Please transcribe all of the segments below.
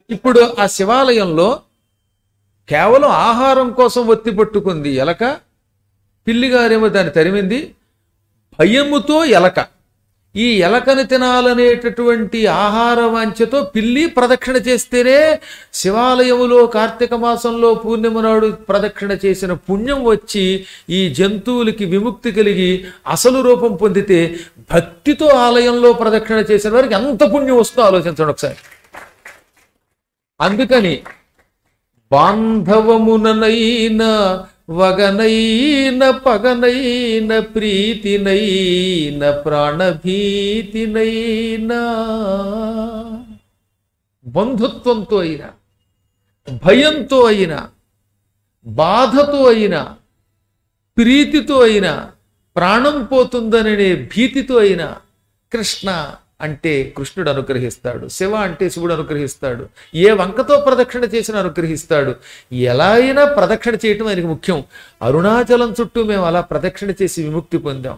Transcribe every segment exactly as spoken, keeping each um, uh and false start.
ఇప్పుడు ఆ శివాలయంలో కేవలం ఆహారం కోసం ఒత్తి పట్టుకుంది ఎలక, పిల్లిగారేమో దాన్ని తరిమింది. భయముతో ఎలక, ఈ ఎలకను తినాలనేటటువంటి ఆహార వాంఛతో పిల్లి ప్రదక్షిణ చేస్తేనే శివాలయములో కార్తీక మాసంలో పూర్ణిమ నాడు ప్రదక్షిణ చేసిన పుణ్యం వచ్చి ఈ జంతువులకి విముక్తి కలిగి అసలు రూపం పొందితే భక్తితో ఆలయంలో ప్రదక్షిణ చేసిన వారికి ఎంత పుణ్యం వస్తుందో ఆలోచించండి ఒకసారి. అందుకని బాంధవముననైన వగనైన పగనైన ప్రీతినైన ప్రాణభీతినైనా, బంధుత్వంతో అయినా, భయంతో అయినా, బాధతో అయినా, ప్రీతితో అయినా, ప్రాణం పోతుందనే భీతితో అయినా కృష్ణ అంటే కృష్ణుడు అనుగ్రహిస్తాడు, శివ అంటే శివుడు అనుగ్రహిస్తాడు, ఏ వంకతో ప్రదక్షిణ చేసిన అనుగ్రహిస్తాడు. ఎలా అయినా ప్రదక్షిణ చేయటం ఆయనకి ముఖ్యం. అరుణాచలం చుట్టూ మేము అలా ప్రదక్షిణ చేసి విముక్తి పొందాం.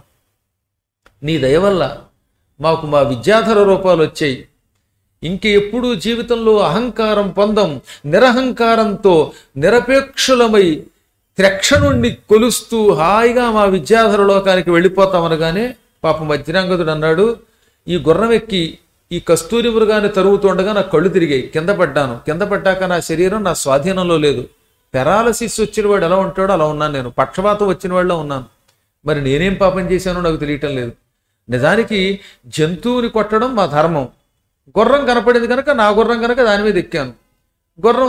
నీ దయ వల్ల మాకు మా విద్యాధర రూపాలు వచ్చాయి. ఇంక ఎప్పుడూ జీవితంలో అహంకారం పొందం. నిరహంకారంతో నిరపేక్షులమై త్రక్షణుణ్ణి కొలుస్తూ హాయిగా మా విద్యాధర లోకానికి వెళ్ళిపోతామనగానే పాపం వజ్రాంగదుడు అన్నాడు, ఈ గుర్రం ఎక్కి ఈ కస్తూరి మృగాన్ని తరుగుతుండగా నా కళ్ళు తిరిగాయి, కింద పడ్డాను. కింద పడ్డాక నా శరీరం నా స్వాధీనంలో లేదు. పెరాలసిస్ వచ్చిన వాడు ఎలా ఉంటాడో అలా ఉన్నాను నేను. పక్షవాతం వచ్చిన వాళ్ళలో ఉన్నాను. మరి నేనేం పాపం చేశానో నాకు తెలియటం లేదు. నిజానికి జంతువుని కొట్టడం మా ధర్మం. గుర్రం కనపడింది కనుక నా గుర్రం కనుక దాని మీద ఎక్కాను. గుర్రం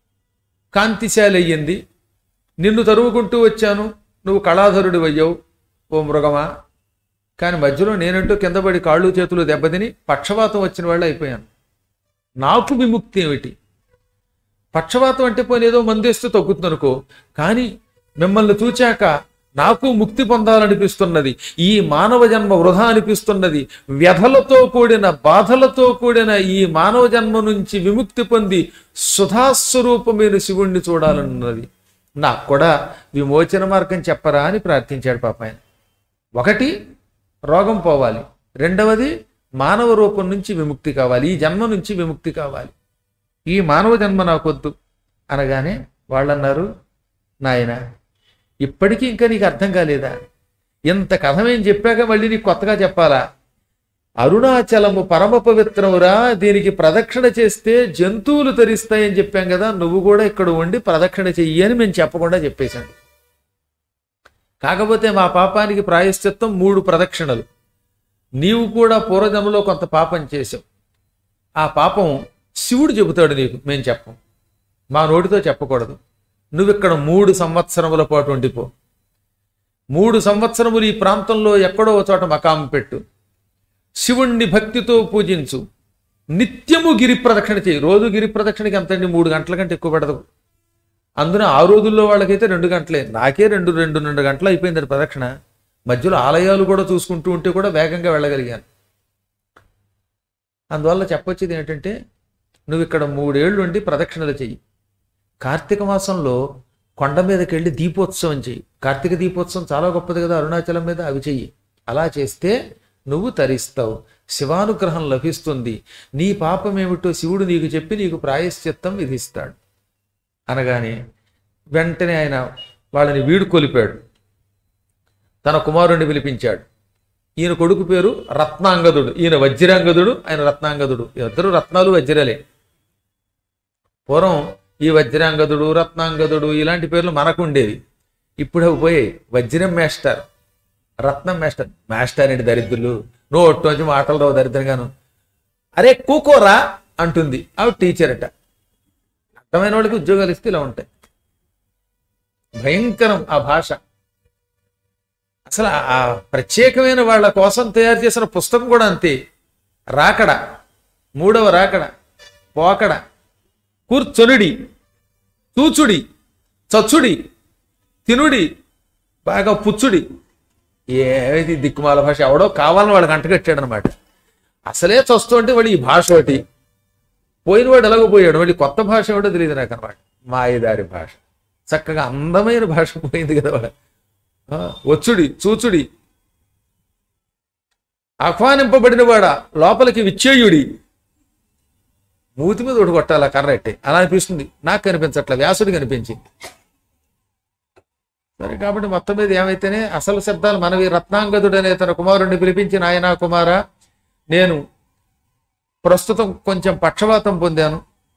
కాంతిశాలి అయ్యింది. నిన్ను తరువుకుంటూ వచ్చాను, నువ్వు కళాధరుడి అయ్యావు ఓ మృగమా. కానీ మధ్యలో నేనంటూ కింద పడి కాళ్ళు చేతులు దెబ్బతిని పక్షవాతం వచ్చిన వాళ్ళు అయిపోయాను. నాకు విముక్తి ఏమిటి? పక్షవాతం అంటే పోనీ ఏదో మందేస్తూ తగ్గుతుంది అనుకో, కానీ మిమ్మల్ని చూచాక నాకు ముక్తి పొందాలనిపిస్తున్నది. ఈ మానవ జన్మ వృధా అనిపిస్తున్నది. వ్యధలతో కూడిన బాధలతో కూడిన ఈ మానవ జన్మ నుంచి విముక్తి పొంది సుధాస్వరూపమైన శివుణ్ణి చూడాలన్నది. నాకు కూడా విమోచన మార్గం చెప్పరా అని ప్రార్థించాడు పాప ఆయన. ఒకటి రోగం పోవాలి, రెండవది మానవ రూపం నుంచి విముక్తి కావాలి, ఈ జన్మ నుంచి విముక్తి కావాలి, ఈ మానవ జన్మ నాకొద్దు అనగానే వాళ్ళన్నారు, నాయన ఇప్పటికీ ఇంకా నీకు అర్థం కాలేదా? ఇంత కథమేం చెప్పాక మళ్ళీ నీకు కొత్తగా చెప్పాలా? అరుణాచలము పరమ పవిత్రమురా, దీనికి ప్రదక్షిణ చేస్తే జంతువులు తరిస్తాయని చెప్పాం కదా, నువ్వు కూడా ఇక్కడ ఉండి ప్రదక్షిణ చెయ్యి అని మేము చెప్పకుండా చెప్పేశాను. కాకపోతే మా పాపానికి ప్రాయశ్చిత్తం మూడు ప్రదక్షిణలు. నీవు కూడా పూర్వజన్మలో కొంత పాపం చేసావు. ఆ పాపం శివుడు చెబుతాడు నీకు, మేము చెప్పం. మా నోటితో చెప్పకూడదు. నువ్వు ఇక్కడ మూడు సంవత్సరముల పాటు ఉండిపో. మూడు సంవత్సరములు ఈ ప్రాంతంలో ఎక్కడో చోట మకాం పెట్టు. శివుణ్ణి భక్తితో పూజించు. నిత్యము గిరి ప్రదక్షిణ చేయి. రోజు గిరి ప్రదక్షిణకి ఎంతండి? మూడు గంటల కంటే ఎక్కువ పడదు. అందున ఆ రోజుల్లో వాళ్ళకైతే రెండు గంటలే. నాకే రెండు రెండు రెండు గంటలు అయిపోయింది ప్రదక్షిణ. మధ్యలో ఆలయాలు కూడా చూసుకుంటూ ఉంటే కూడా వేగంగా వెళ్ళగలిగాను. అందువల్ల చెప్పొచ్చేది ఏంటంటే, నువ్వు ఇక్కడ మూడేళ్లు ఉండి ప్రదక్షిణలు చెయ్యి. కార్తీక మాసంలో కొండ మీదకి వెళ్ళి దీపోత్సవం చెయ్యి. కార్తీక దీపోత్సవం చాలా గొప్పది కదా అరుణాచలం మీద, అవి చెయ్యి. అలా చేస్తే నువ్వు తరిస్తావు, శివానుగ్రహం లభిస్తుంది. నీ పాపమేమిటో శివుడు నీకు చెప్పి నీకు ప్రాయశ్చిత్తం విధిస్తాడు అనగానే వెంటనే ఆయన వాళ్ళని వీడుకొలిపాడు. తన కుమారుణ్ణి పిలిపించాడు. ఈయన కొడుకు పేరు రత్నాంగదుడు, ఈయన వజ్రాంగదుడు, ఆయన రత్నాంగదుడు. ఇద్దరు రత్నాలు వజ్రాలే. పూర్వం ఈ వజ్రాంగదుడు రత్నాంగదుడు ఇలాంటి పేర్లు మనకు ఉండేవి. ఇప్పుడు అవి పోయాయి. వజ్రం మాస్టర్, రత్నం మాస్టర్. మాస్టర్ ఏంటి దరిద్రులు, నోట్లోంచి మాటలు రావు దరిద్రంగాను. అరే కూకోరా అంటుంది ఆవిడ టీచర్ అట. అర్థమైన వాళ్ళకి ఉద్యోగాలు ఇస్తే ఇలా ఉంటాయి. భయంకరం ఆ భాష. అసలు ఆ ప్రత్యేకమైన వాళ్ళ కోసం తయారు చేసిన పుస్తకం కూడా అంతే. రాకడ, మూడవ రాకడ, పోకడ, కూర్చొనుడి, చూచుడి, చచ్చుడి, తినుడి, బాగా పుచ్చుడి. ఏది దిక్కుమాల భాష. ఎవడో కావాలని వాడికి అంటగట్టాడు అనమాట. అసలే చస్తుంటే వాడు ఈ భాష ఒకటి, పోయిన వాడు ఎలాగో పోయాడు, మళ్ళీ కొత్త భాష ఎవడో తెలియదు నాకు అనమాట. మాయదారి భాష. చక్కగా అందమైన భాష పోయింది కదా వాడు. వచ్చుడి, చూచుడి, ఆహ్వానింపబడిన వాడ లోపలికి విచ్చేయుడి, మూతి మీద ఒకటి కొట్టాలి కర్ర ఎట్టి, అలా అనిపిస్తుంది. నాకు కనిపించట్ల, వ్యాసుడికి కనిపించింది. సరే కాబట్టి మొత్తం మీద ఏమైతేనే అసలు శబ్దాలు మనవి. రత్నాంగదుడు అనే తన కుమారుడిని పిలిపించి, నాయనా కుమారా, నేను ప్రస్తుతం కొంచెం పక్షవాతం పొందాను,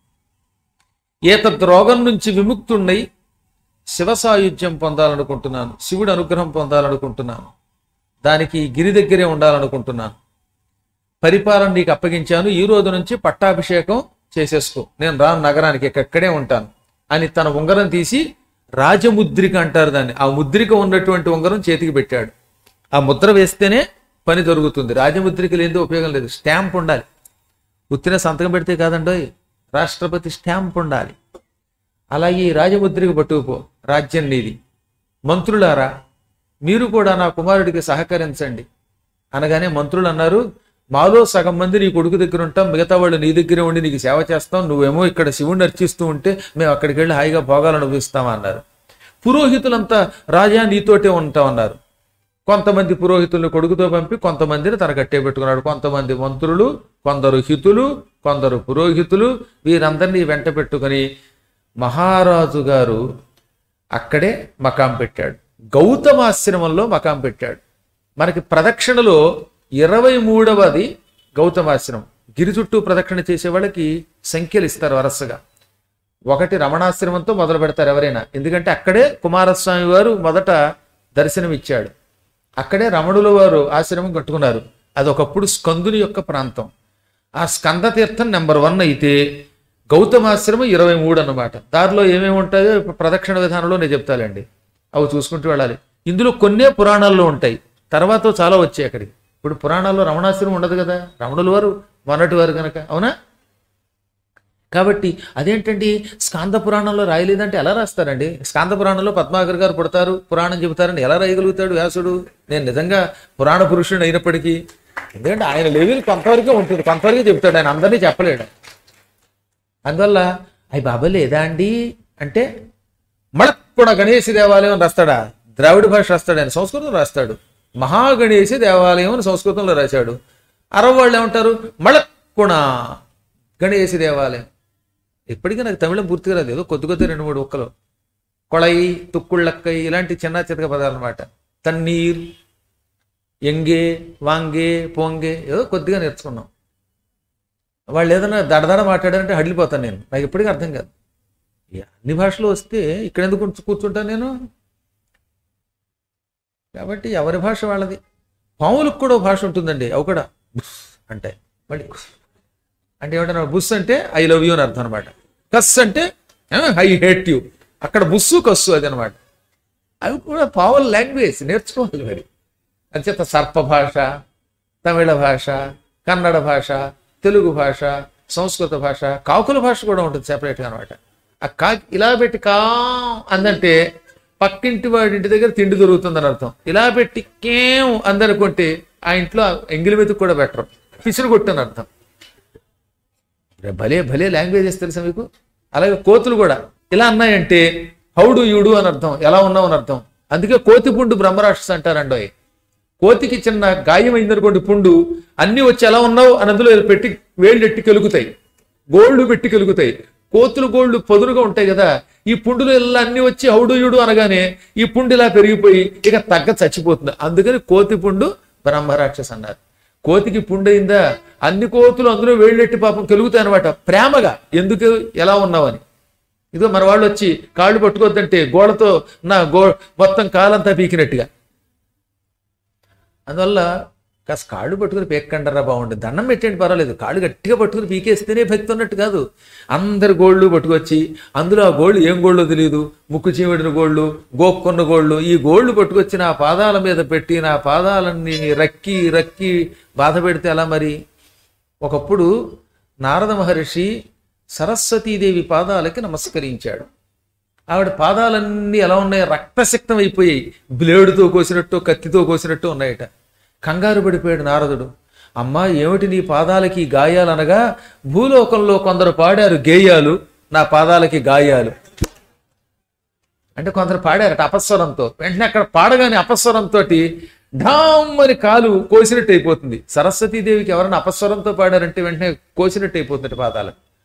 ఏతద్ రోగం నుంచి విముక్తున్నై శివ సాయుధ్యం పొందాలనుకుంటున్నాను, శివుడు అనుగ్రహం పొందాలనుకుంటున్నాను, దానికి గిరి దగ్గరే ఉండాలనుకుంటున్నాను, పరిపాలన నీకు అప్పగించాను, ఈ రోజు నుంచి పట్టాభిషేకం చేసేసుకో, నేను రాను నగరానికి, ఇక్కడే ఉంటాను అని తన ఉంగరం తీసి, రాజముద్రిక అంటారు దాన్ని, ఆ ముద్రిక ఉన్నటువంటి ఉంగరం చేతికి పెట్టాడు. ఆ ముద్ర వేస్తేనే పని జరుగుతుంది. రాజముద్రిక లేనిదే ఉపయోగం లేదు. స్టాంప్ ఉండాలి. ఉత్తిన సంతకం పెడితే కాదండోయ్, రాష్ట్రపతి స్టాంప్ ఉండాలి. అలాగే ఈ రాజముద్రిక పట్టుకుపో, రాజ్యం నీది. మంత్రులారా, మీరు కూడా నా కుమారుడికి సహకరించండి అనగానే మంత్రులు అన్నారు, మాలో సగం మంది నీ కొడుకు దగ్గర ఉంటాం, మిగతా వాళ్ళు నీ దగ్గరే ఉండి నీకు సేవ చేస్తాం, నువ్వేమో ఇక్కడ శివుణ్ణి అర్చిస్తూ ఉంటే మేము అక్కడికి వెళ్ళి హాయిగా భోగాలు అనుభవిస్తామన్నారు. పురోహితులంతా రాజా నీతోటే ఉంటామన్నారు. కొంతమంది పురోహితుల్ని కొడుకుతో పంపి కొంతమందిని తన కట్టే పెట్టుకున్నాడు. కొంతమంది మంత్రులు, కొందరు హితులు, కొందరు పురోహితులు, వీరందరినీ వెంట పెట్టుకుని మహారాజు గారు అక్కడే మకాం పెట్టాడు. గౌతమాశ్రమంలో మకాం పెట్టాడు. మనకి ప్రదక్షిణలో ఇరవై మూడవది గౌతమాశ్రమం. గిరి చుట్టూ ప్రదక్షిణ చేసే వాళ్ళకి సంఖ్యలు ఇస్తారు వరుసగా. ఒకటి రమణాశ్రమంతో మొదలు పెడతారు ఎవరైనా, ఎందుకంటే అక్కడే కుమారస్వామి వారు మొదట దర్శనం ఇచ్చాడు, అక్కడే రమణుల వారు ఆశ్రమం కట్టుకున్నారు. అది ఒకప్పుడు స్కందుని యొక్క ప్రాంతం. ఆ స్కంద తీర్థం నెంబర్ వన్ అయితే గౌతమాశ్రమం ఇరవై మూడు అన్నమాట. దారిలో ఏమేమి ఉంటాయో ప్రదక్షిణ విధానంలో నేను చెప్తానండి, అవి చూసుకుంటూ వెళ్ళాలి. ఇందులో కొన్నే పురాణాల్లో ఉంటాయి, తర్వాత చాలా వచ్చాయి అక్కడికి. ఇప్పుడు పురాణాల్లో రమణాశ్రమం ఉండదు కదా, రమణుల వారు మొన్నటి వారు కనుక, అవునా? కాబట్టి అదేంటండి స్కాంద పురాణంలో రాయలేదంటే ఎలా రాస్తారండి? స్కాంద పురాణంలో పద్మాకర్ గారు పుడతారు, పురాణం చెబుతారని ఎలా రాయగలుగుతాడు వ్యాసుడు? నేను నిజంగా పురాణ పురుషుడు అయినప్పటికీ, ఎందుకంటే ఆయన లెవెల్ కొంతవరకే ఉంటుంది, కొంతవరకే చెబుతాడు, ఆయన అందరినీ చెప్పలేడు. అందువల్ల అవి బాబా లేదా అండి అంటే మడక్ కూడా గణేశ దేవాలయం అని రాస్తాడా? ద్రావిడ భాష రాస్తాడు, ఆయన సంస్కృతం రాస్తాడు. మహాగణేశ దేవాలయం అని సంస్కృతంలో రాశాడు. అరవ వాళ్ళు ఏమంటారు? మళక్కుణ గణేశ దేవాలయం. ఇప్పటికీ నాకు తమిళం పూర్తిగా రాదు, ఏదో కొద్ది కొద్ది రెండు మూడు ఒక్కలు, కొళై, తుక్కుళ్ళక్కై ఇలాంటి చిన్న చితక పదాలు అనమాట. తన్నీర్, ఎంగే, వాంగే, పోంగే ఏదో కొద్దిగా నేర్చుకున్నాం. వాళ్ళు ఏదైనా దడదడ మాట్లాడారంటే హడిలిపోతాను నేను, నాకు ఇప్పటికీ అర్థం కాదు. అన్ని భాషలు వస్తే ఇక్కడ ఎందుకు కూర్చుంటాను నేను? కాబట్టి ఎవరి భాష వాళ్ళది. పాములకు కూడా భాష ఉంటుందండి, అవి కూడా బుస్ అంటే మళ్ళీ అంటే ఏమంటారు? బుస్ అంటే ఐ లవ్ యూ అని అర్థం అనమాట. కస్ అంటే ఐ హేట్ యూ, అక్కడ బుస్సు కస్సు అది అనమాట. అవి కూడా పావుల లాంగ్వేజ్ నేర్చుకోవాలి మరి. అంచేత సర్ప భాష, తమిళ భాష, కన్నడ భాష, తెలుగు భాష, సంస్కృత భాష, కాకుల భాష కూడా ఉంటుంది సెపరేట్గా అనమాట. ఆ కాకి ఇలా పెట్టి కా అందంటే పక్కింటి వాడి ఇంటి దగ్గర తిండి దొరుకుతుందని అర్థం. ఇలా పెట్టి కేం అందనుకుంటే ఆ ఇంట్లో ఎంగిలి మెతుకు కూడా పెట్టరు, పిసిరు కొట్టని అర్థం. భలే భలే లాంగ్వేజెస్ తెలుసా మీకు? అలాగే కోతులు కూడా ఇలా అన్నాయంటే హౌడు యూడు అని అర్థం, ఎలా ఉన్నావు అని అర్థం. అందుకే కోతి పుండు బ్రహ్మరాక్షస్ అంటారండో. కోతికి చిన్న గాయం అయిందనుకోండి పుండు, అన్ని వచ్చి ఎలా ఉన్నావు అని అందులో పెట్టి వేళ్ళు ఎట్టి కెలుగుతాయి, గోళ్ళు పెట్టి కెలుగుతాయి. కోతులు గోళ్ళు పొదురుగా ఉంటాయి కదా, ఈ పుండులు ఇలా అన్ని వచ్చి హౌడు యూడు అనగానే ఈ పుండు ఇలా పెరిగిపోయి ఇక తగ్గ చచ్చిపోతుంది. అందుకని కోతి పుండు బ్రహ్మరాక్షస్ అన్నారు. కోతికి పుండు అయిందా, అన్ని కోతులు అందులో వేళ్ళెట్టి పాపం కెలుగుతాయి అనమాట, ప్రేమగా ఎందుకు ఎలా ఉన్నావని. ఇదో మన వాళ్ళు వచ్చి కాళ్ళు పట్టుకోద్దంటే గోడతో నా గో మొత్తం కాలంతా పీకినట్టుగా. అందువల్ల కాస్త కాళ్ళు పట్టుకుని పీక్కండరా బాగుంటుంది, దండం పెట్టండి పర్వాలేదు, కాళ్ళు గట్టిగా పట్టుకుని పీకేస్తేనే భక్తి ఉన్నట్టు కాదు. అందరి గోళ్ళు పట్టుకొచ్చి అందులో ఆ గోళ్ళు ఏం గోళ్ళో తెలియదు, ముక్కు చీమిడిన గోళ్ళు, గోక్కున్న గోళ్ళు, ఈ గోళ్ళు పట్టుకొచ్చి నా పాదాల మీద పెట్టి నా పాదాలన్నీ రక్కి రక్కి బాధ పెడితే ఎలా మరి? ఒకప్పుడు నారద మహర్షి సరస్వతీదేవి పాదాలకి నమస్కరించాడు. ఆవిడ పాదాలన్నీ ఎలా ఉన్నాయో రక్తసిక్తం అయిపోయాయి, బ్లేడుతో కోసినట్టు కత్తితో కోసినట్టు ఉన్నాయట. కంగారు పడిపోయాడు నారదుడు. అమ్మా ఏమిటి నీ పాదాలకి గాయాలు అనగా, భూలోకంలో కొందరు పాడారు గేయాలు, నా పాదాలకి గాయాలు అంటే కొందరు పాడారట అపస్వరంతో. వెంటనే అక్కడ పాడగానే అపస్వరంతో ఢామ్ అని కాలు కోసినట్టు అయిపోతుంది. సరస్వతీదేవికి ఎవరైనా అపస్వరంతో పాడారంటే వెంటనే కోసినట్టు అయిపోతుంది పాదాలు.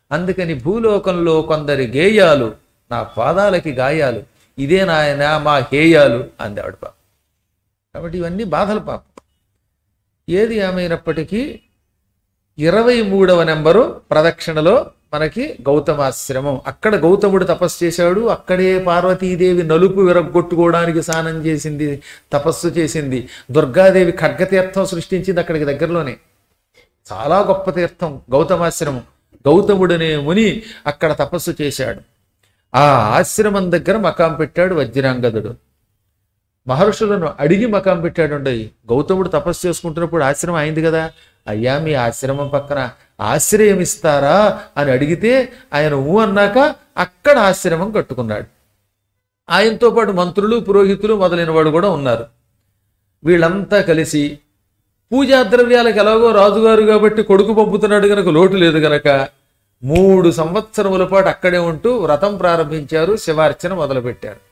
అందుకని భూలోకంలో కొందరి గేయాలు నా పాదాలకి గాయాలు, ఇదే నాయన మా హేయాలు అంది ఆవిడ పాపం. కాబట్టి ఇవన్నీ బాధలు పాపం. ఏది ఏమైనప్పటికీ ఇరవై మూడవ నెంబరు ప్రదక్షిణలో మనకి గౌతమాశ్రమం. అక్కడ గౌతముడు తపస్సు చేశాడు. అక్కడే పార్వతీదేవి నలుపు విరగొట్టుకోవడానికి స్నానం చేసింది, తపస్సు చేసింది. దుర్గాదేవి ఖడ్గతీర్థం సృష్టించింది అక్కడికి దగ్గరలోనే. చాలా గొప్ప తీర్థం గౌతమాశ్రమం. గౌతముడనే ముని అక్కడ తపస్సు చేశాడు. ఆ ఆశ్రమం దగ్గర మకాం పెట్టాడు వజ్రాంగదుడు. మహర్షులను అడిగి మకాం పెట్టాడు. ఉండయి గౌతముడు తపస్సు చేసుకుంటున్నప్పుడు ఆశ్రమం అయింది కదా, అయ్యా మీ ఆశ్రమం పక్కన ఆశ్రయం ఇస్తారా అని అడిగితే ఆయన ఊ అన్నాక అక్కడ ఆశ్రమం కట్టుకున్నాడు. ఆయనతో పాటు మంత్రులు, పురోహితులు మొదలైన వాడు కూడా ఉన్నారు. వీళ్ళంతా కలిసి పూజా ద్రవ్యాలకు ఎలాగో రాజుగారు కాబట్టి కొడుకు పంపుతున్నాడు గనక లోటు లేదు గనక మూడు సంవత్సరముల పాటు అక్కడే ఉంటూ వ్రతం ప్రారంభించారు. శివార్చన మొదలుపెట్టారు.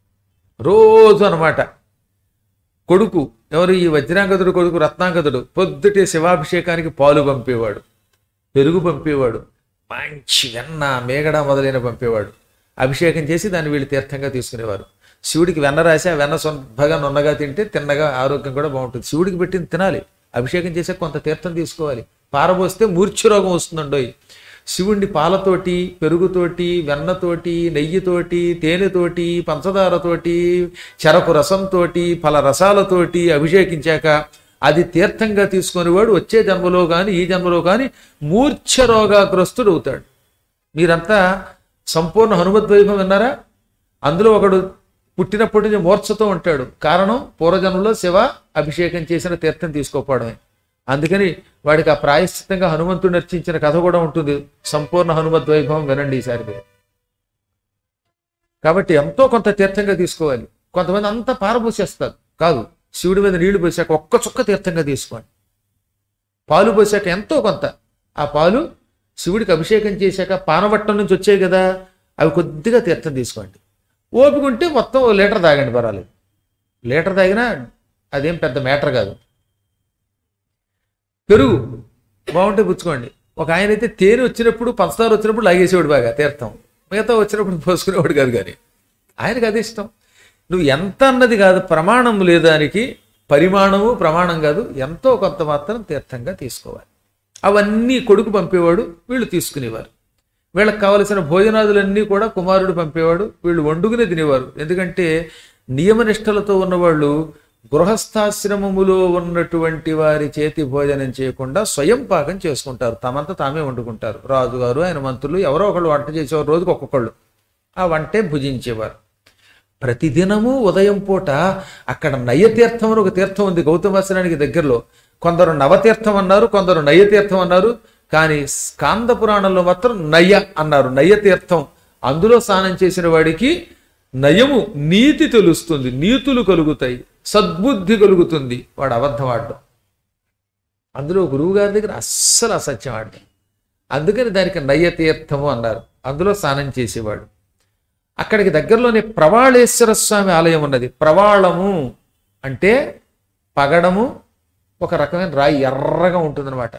రోజు అన్నమాట కొడుకు ఎవరు, ఈ వజ్రాంగదుడు కొడుకు రత్నాంగదుడు పొద్దుటే శివాభిషేకానికి పాలు పంపేవాడు, పెరుగు పంపేవాడు, మంచి వెన్న, మేగడ మొదలైన పంపేవాడు. అభిషేకం చేసి దాన్ని వీళ్ళు తీర్థంగా తీసుకునేవారు. శివుడికి వెన్న రాసి ఆ వెన్న సొంతగా నున్నగా తింటే తిన్నగా ఆరోగ్యం కూడా బాగుంటుంది. శివుడికి పెట్టింది తినాలి. అభిషేకం చేసే కొంత తీర్థం తీసుకోవాలి. పారబోస్తే మూర్ఛరోగం వస్తుందండోయ్. శివుణ్ణి పాలతోటి, పెరుగుతోటి, వెన్నతోటి, నెయ్యితోటి, తేనెతోటి, పంచదారతోటి, చెరకు రసంతోటి, ఫల రసాలతోటి అభిషేకించాక అది తీర్థంగా తీసుకునేవాడు వచ్చే జన్మలో కానీ ఈ జన్మలో కానీ మూర్ఛరోగాగ్రస్తుడు అవుతాడు. మీరంతా సంపూర్ణ హనుమద్వైభవం విన్నారా? అందులో ఒకడు పుట్టినప్పటి నుంచి మూర్ఛతో ఉంటాడు. కారణం పూర్వజన్మలో శివ అభిషేకం చేసిన తీర్థం తీసుకోకపోవడమే. అందుకని వాడికి ఆ ప్రాయశ్చిత్తంగా హనుమంతుడు నర్చించిన కథ కూడా ఉంటుంది. సంపూర్ణ హనుమద్వైభవం వినండి ఈసారి మీరు. కాబట్టి ఎంతో కొంత తీర్థంగా తీసుకోవాలి. కొంతమంది అంతా పారబోసేస్తారు. కాదు, శివుడి మీద నీళ్లు పోసాక ఒక్క చుక్క తీర్థంగా తీసుకోండి. పాలు పోసాక ఎంతో కొంత, ఆ పాలు శివుడికి అభిషేకం చేశాక పానవట్టం నుంచి వచ్చాయి కదా, అవి కొద్దిగా తీర్థం తీసుకోండి. ఓపిక ఉంటే మొత్తం లీటర్ తాగండి, పర్వాలేదు. లీటర్ తాగినా అదేం పెద్ద మ్యాటర్ కాదు. పెరుగు బాగుంటే పుచ్చుకోండి. ఒక ఆయన అయితే తేనె వచ్చినప్పుడు, పంచదార వచ్చినప్పుడు లాగేసేవాడు బాగా తీర్థం, మిగతా వచ్చినప్పుడు పోసుకునేవాడు కాదు. కానీ ఆయనకు అది ఇష్టం. నువ్వు ఎంత అన్నది కాదు, ప్రమాణం లేదు దానికి, పరిమాణము ప్రమాణం కాదు, ఎంతో కొంత మాత్రం తీర్థంగా తీసుకోవాలి. అవన్నీ కొడుకు పంపేవాడు, వీళ్ళు తీసుకునేవారు. వీళ్ళకి కావలసిన భోజనాదులన్నీ కూడా కుమారుడు పంపేవాడు, వీళ్ళు వండుకునే తినేవారు. ఎందుకంటే నియమనిష్టలతో ఉన్నవాళ్ళు గృహస్థాశ్రమములో ఉన్నటువంటి వారి చేతి భోజనం చేయకుండా స్వయం పాకం చేసుకుంటారు, తమంతా తామే వండుకుంటారు. రాజుగారు, ఆయన మంత్రులు ఎవరో ఒకళ్ళు వంట చేసేవారు, రోజుకి ఒక్కొక్కళ్ళు. ఆ వంటే భుజించేవారు. ప్రతిదినము ఉదయం పూట అక్కడ నయ్యతీర్థం అని ఒక తీర్థం ఉంది గౌతమాశ్రమానికి దగ్గరలో. కొందరు నవతీర్థం అన్నారు, కొందరు నయ్యతీర్థం అన్నారు. కానీ స్కాంద పురాణంలో మాత్రం నయ్య అన్నారు, నయ్యతీర్థం. అందులో స్నానం చేసిన వాడికి నయము, నీతి తెలుస్తుంది, నీతులు కలుగుతాయి, సద్బుద్ధి కలుగుతుంది. వాడు అబద్ధం ఆడడం, అందులో గురువు గారి దగ్గర అస్సలు అసత్యం ఆడడం. అందుకని దానికి నయ్యతీర్థము అన్నారు. అందులో స్నానం చేసేవాడు. అక్కడికి దగ్గరలోనే ప్రవాళేశ్వర స్వామి ఆలయం ఉన్నది. ప్రవాళము అంటే పగడము, ఒక రకమైన రాయి ఎర్రగా ఉంటుందన్నమాట.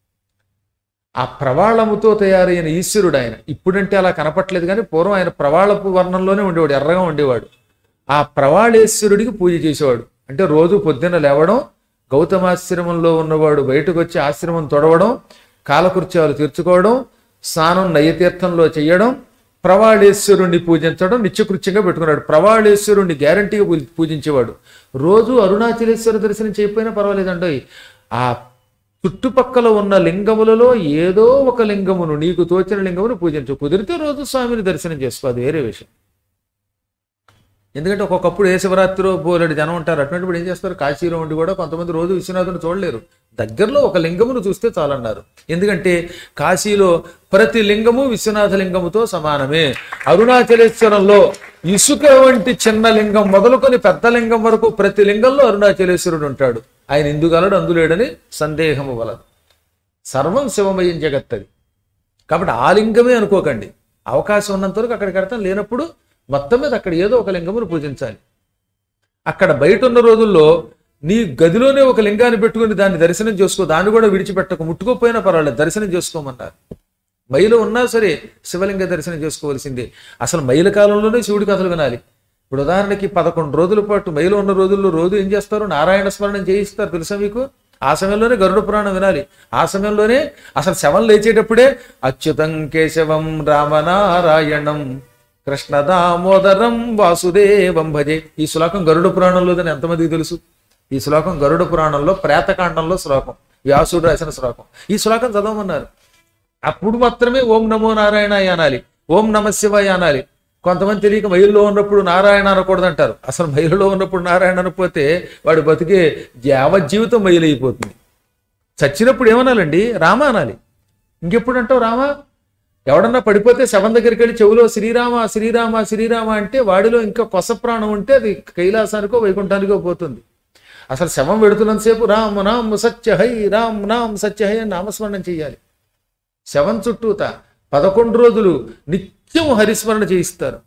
ఆ ప్రవాళముతో తయారైన ఈశ్వరుడు ఆయన. ఇప్పుడంటే అలా కనపట్లేదు, కానీ పూర్వం ఆయన ప్రవాళపు వర్ణంలోనే ఉండేవాడు, ఎర్రగా ఉండేవాడు. ఆ ప్రవాళేశ్వరుడికి పూజ చేసేవాడు. అంటే రోజు పొద్దున్న లేవడం, గౌతమాశ్రమంలో ఉన్నవాడు బయటకు వచ్చి ఆశ్రమం తొడవడం, కాలకృత్యాలు తీర్చుకోవడం, స్నానం నయ్యతీర్థంలో చెయ్యడం, ప్రవాళేశ్వరుణ్ణి పూజించడం నిత్యకృత్యంగా పెట్టుకున్నాడు. ప్రవాళేశ్వరుణ్ణి గ్యారంటీగా పూజించేవాడు. రోజు అరుణాచలేశ్వర దర్శనం చేయకపోయినా పర్వాలేదండి. ఆ చుట్టుపక్కల ఉన్న లింగములలో ఏదో ఒక లింగమును, నీకు తోచిన లింగమును పూజించు. కుదిరితే రోజు స్వామిని దర్శనం చేసుకో, అది వేరే విషయం. ఎందుకంటే ఒక్కొక్కప్పుడు ఏ శివరాత్రిలో బోలెడు జనం ఉంటారు. అటువంటిప్పుడు ఏం చేస్తారు, కాశీలో ఉండి కూడా కొంతమంది రోజు విశ్వనాథుని చూడలేరు. దగ్గరలో ఒక లింగమును చూస్తే చాలన్నారు. ఎందుకంటే కాశీలో ప్రతి లింగము విశ్వనాథ లింగముతో సమానమే. అరుణాచలేశ్వరంలో ఇసుక వంటి చిన్న లింగం మొదలుకొని పెద్ద లింగం వరకు ప్రతి లింగంలో అరుణాచలేశ్వరుడు ఉంటాడు. ఆయన ఇందుగలడు అందులేడని సందేహము వలదు. సర్వం శివమయం జగత్తది. కాబట్టి ఆ లింగమే అనుకోకండి. అవకాశం ఉన్నంత వరకు అక్కడికి వెళ్తాం, లేనప్పుడు మొత్తం మీద అక్కడ ఏదో ఒక లింగమును పూజించాలి. అక్కడ బయట ఉన్న రోజుల్లో నీ గదిలోనే ఒక లింగాన్ని పెట్టుకుని దాన్ని దర్శనం చేసుకో, దాన్ని కూడా విడిచిపెట్టక, ముట్టుకోపోయినా పర్వాలేదు, దర్శనం చేసుకోమన్నారు. మైలు ఉన్నా సరే శివలింగ దర్శనం చేసుకోవాల్సిందే. అసలు మైలు కాలంలోనే శివుడి కథలు వినాలి. ఇప్పుడు ఉదాహరణకి పదకొండు రోజుల పాటు మైలు ఉన్న రోజుల్లో రోజు ఏం చేస్తారు? నారాయణ స్మరణం చేయిస్తారు, తెలుసా మీకు? ఆ సమయంలోనే గరుడ పురాణం వినాలి. ఆ సమయంలోనే అసలు శవం లేచేటప్పుడే అచ్యుతం కేశవం రామనారాయణం కృష్ణ దామోదరం వాసుదేవం భజే. ఈ శ్లోకం గరుడ పురాణంలోదని ఎంతమందికి తెలుసు? ఈ శ్లోకం గరుడ పురాణంలో ప్రేతకాండంలో శ్లోకం, వ్యాసుడు రాసిన శ్లోకం. ఈ శ్లోకం చదవమన్నారు. అప్పుడు మాత్రమే ఓం నమో నారాయణాయ అనాలి, ఓం నమ శివాయ అనాలి. కొంతమంది తెలియక మైలులో ఉన్నప్పుడు నారాయణ అనకూడదు అంటారు. అసలు మైలులో ఉన్నప్పుడు నారాయణ అనకపోతే వాడు బతికే యావజ్జీవితం మైలు అయిపోతుంది. చచ్చినప్పుడు ఏమనాలండి? రామ అనాలి. ఇంకెప్పుడు అంటావు రామ? ఎవడన్నా పడిపోతే శవం దగ్గరికి వెళ్ళి చెవులో శ్రీరామ శ్రీరామ శ్రీరామ అంటే వాడిలో ఇంకా కొస ప్రాణం ఉంటే అది కైలాసానికో వైకుంఠానికో పోతుంది. అసలు శవం పెడుతున్నంతసేపు రామ్ నామ్ సత్య హై రామ్ నామ్ సత్య హై అని నామస్మరణం చెయ్యాలి. శవం చుట్టూత పదకొండు రోజులు నిత్యం హరిస్మరణ చేయిస్తారు.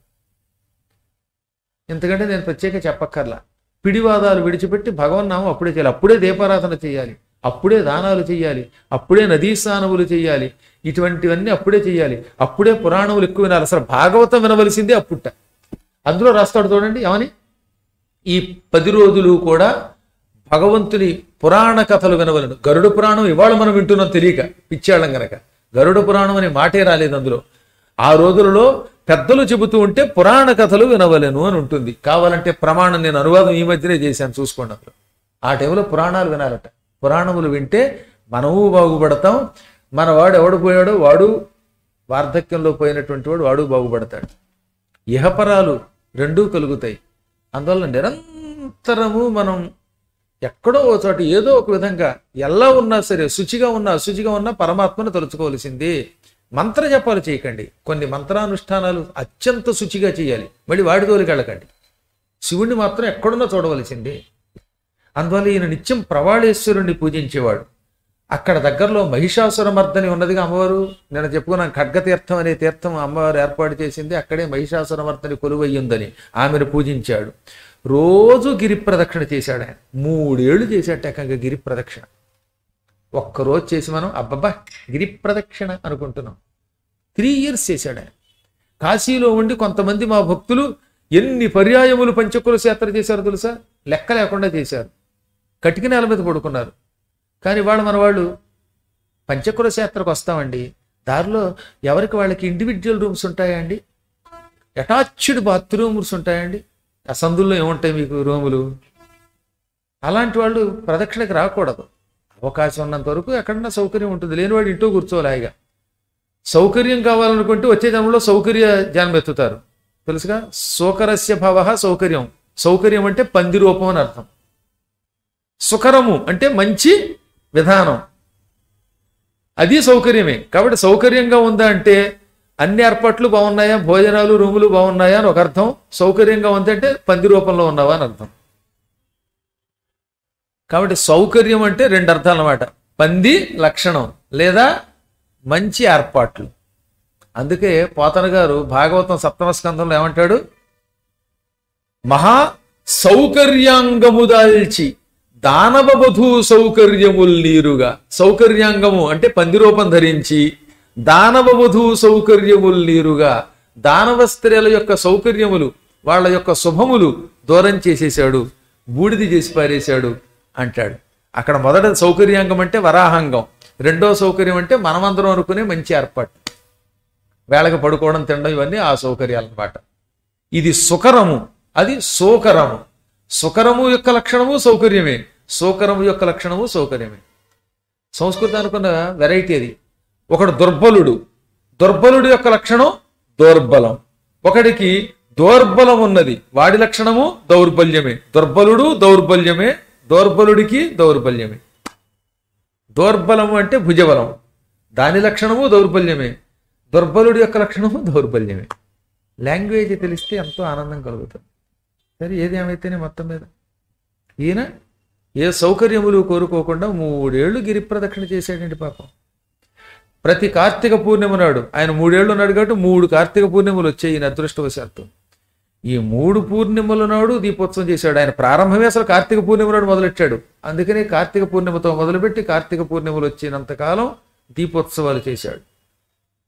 ఎందుకంటే నేను ప్రత్యేక చెప్పక్కర్లా. పిడివాదాలు విడిచిపెట్టి భగవన్నామం అప్పుడే చేయాలి. అప్పుడే దీపారాధన చేయాలి, అప్పుడే దానాలు చేయాలి, అప్పుడే నదీ స్నానములు చేయాలి. ఇటువంటివన్నీ అప్పుడే చేయాలి. అప్పుడే పురాణములు ఎక్కువ వినాలి. అసలు భాగవతం వినవలసిందే అప్పుట. అందులో రాస్తాడు చూడండి ఏమని, ఈ పది రోజులు కూడా భగవంతుని పురాణ కథలు వినవలను. గరుడ పురాణం ఇవాళ మనం వింటున్నాం తెలియక పిచ్చాళ్ళం గనక. గరుడ పురాణం అనే మాటే రాలేదు అందులో. ఆ రోజులలో పెద్దలు చెబుతూ ఉంటే పురాణ కథలు వినవలను అని ఉంటుంది. కావాలంటే ప్రమాణం నేను అనువాదం ఈ మధ్యనే చేశాను, చూసుకోండి. అందులో ఆ టైంలో పురాణాలు వినాలట. పురాణములు వింటే మనము బాగుపడతాం. మన వాడు ఎవడు పోయాడో వాడు వార్ధక్యంలో పోయినటువంటి వాడు వాడు బాగుపడతాడు. ఇహపరాలు రెండూ కలుగుతాయి. అందువల్ల నిరంతరము మనం ఎక్కడో ఓ చోట ఏదో ఒక విధంగా ఎలా ఉన్నా సరే, శుచిగా ఉన్నా అశుచిగా ఉన్నా పరమాత్మను తలుచుకోవాల్సింది. మంత్ర జపాలు చేయకండి. కొన్ని మంత్రానుష్ఠానాలు అత్యంత శుచిగా చేయాలి. మళ్ళీ వాడి తోలికి వెళ్ళకండి. శివుణ్ణి మాత్రం ఎక్కడున్నా చూడవలసింది. అందువల్ల ఈయన నిత్యం ప్రవాళేశ్వరుణ్ణి పూజించేవాడు. అక్కడ దగ్గరలో మహిషాసురమర్దని ఉన్నదిగా అమ్మవారు. నేను చెప్పుకున్నాను, ఖడ్గతీర్థం అనే తీర్థం అమ్మవారు ఏర్పాటు చేసింది. అక్కడే మహిషాసురమర్దని కొలువయ్యిందని ఆమెను పూజించాడు. రోజు గిరి ప్రదక్షిణ చేశాడు ఆయన. మూడేళ్లు చేశాట ఏకంగా గిరి ప్రదక్షిణ. ఒక్కరోజు చేసి మనం అబ్బబ్బా గిరి ప్రదక్షిణ అనుకుంటున్నాం. త్రీ ఇయర్స్ చేశాడు ఆయన. కాశీలో ఉండి కొంతమంది మా భక్తులు ఎన్ని పర్యాయములు పంచకుల యాత్ర చేశారు తెలుసా? లెక్క లేకుండా చేశారు. కటిక నేల మీద పడుకున్నారు. కానీ వాళ్ళు మన వాళ్ళు పంచకుల యాత్రకు వస్తామండి, దారిలో ఎవరికి వాళ్ళకి ఇండివిజువల్ రూమ్స్ ఉంటాయా అండి? అటాచ్డ్ బాత్రూమ్స్ ఉంటాయండి? ఆ సందుల్లో ఏముంటాయి మీకు రూములు? అలాంటి వాళ్ళు ప్రదక్షిణకి రాకూడదు. అవకాశం ఉన్నంత వరకు ఎక్కడన్నా సౌకర్యం ఉంటుంది. లేనివాడు ఇంట్లో కూర్చోలేగా. సౌకర్యం కావాలనుకుంటే వచ్చే జన్మలో సౌకర్య జన్మెత్తుతారు. తెలుసుగా, సోకరస్య భవ సౌకర్యం. సౌకర్యం అంటే పంది రూపం అని అర్థం. సుకరము అంటే మంచి విధానం, అది సౌకర్యమే. కాబట్టి సౌకర్యంగా ఉందా అంటే అన్ని ఏర్పాట్లు బాగున్నాయా, భోజనాలు రూములు బాగున్నాయా అని ఒక అర్థం. సౌకర్యంగా ఉందంటే పంది రూపంలో ఉన్నావా అని అర్థం. కాబట్టి సౌకర్యం అంటే రెండు అర్థాలు అన్నమాట. పంది లక్షణం లేదా మంచి ఏర్పాట్లు. అందుకే పోతన గారు భాగవతం సప్తమ స్కంధంలో ఏమంటాడు? మహా సౌకర్యాంగము దాల్చి దానవవధూ సౌకర్యముల్ నీరుగా. సౌకర్యాంగము అంటే పంది రూపం ధరించి దానవవధూ సౌకర్యముల్ నీరుగా. దానవ స్త్రీల యొక్క సౌకర్యములు, వాళ్ళ యొక్క శుభములు దూరం చేసేశాడు, బూడిది చేసి పారేశాడు అంటాడు. అక్కడ మొదట సౌకర్యాంగం అంటే వరాహంగం, రెండో సౌకర్యం అంటే మనమందరం అనుకునే మంచి ఏర్పాటు, వేళకి పడుకోవడం తినడం, ఇవన్నీ ఆ సౌకర్యాలు అన్నమాట. ఇది సుకరము, అది సోకరము. సుకరము యొక్క లక్షణము సౌకర్యమే, సోకరము యొక్క లక్షణము సౌకర్యమే. సంస్కృతానికి ఉన్న వెరైటీ అది. ఒకడు దుర్బలుడు, దుర్బలుడు యొక్క లక్షణం దౌర్బలం. ఒకడికి దౌర్బలం ఉన్నది, వాడి లక్షణము దౌర్బల్యమే. దుర్బలుడు దౌర్బల్యమే, దౌర్బలుడికి దౌర్బల్యమే. దౌర్బలము అంటే భుజబలం, దాని లక్షణము దౌర్బల్యమే. దుర్బలుడి యొక్క లక్షణము దౌర్బల్యమే. లాంగ్వేజ్ తెలిస్తే ఎంతో ఆనందం కలుగుతుంది. సరే, ఏది ఏమైతేనే మొత్తం మీద ఈయన ఏ సౌకర్యములు కోరుకోకుండా మూడేళ్లు గిరి ప్రదక్షిణ చేశాడండి పాపం. ప్రతి కార్తీక పూర్ణిమ నాడు, ఆయన మూడేళ్లు ఉన్నాడు కాబట్టి మూడు కార్తీక పూర్ణిమలు వచ్చాయి ఈయన అదృష్టవశాత్తు. ఈ మూడు పూర్ణిమల నాడు దీపోత్సవం చేశాడు. ఆయన ప్రారంభమే అసలు కార్తీక పూర్ణిమ నాడు మొదలెట్టాడు. అందుకనే కార్తీక పూర్ణిమతో మొదలుపెట్టి కార్తీక పూర్ణిమలు వచ్చినంతకాలం దీపోత్సవాలు చేశాడు.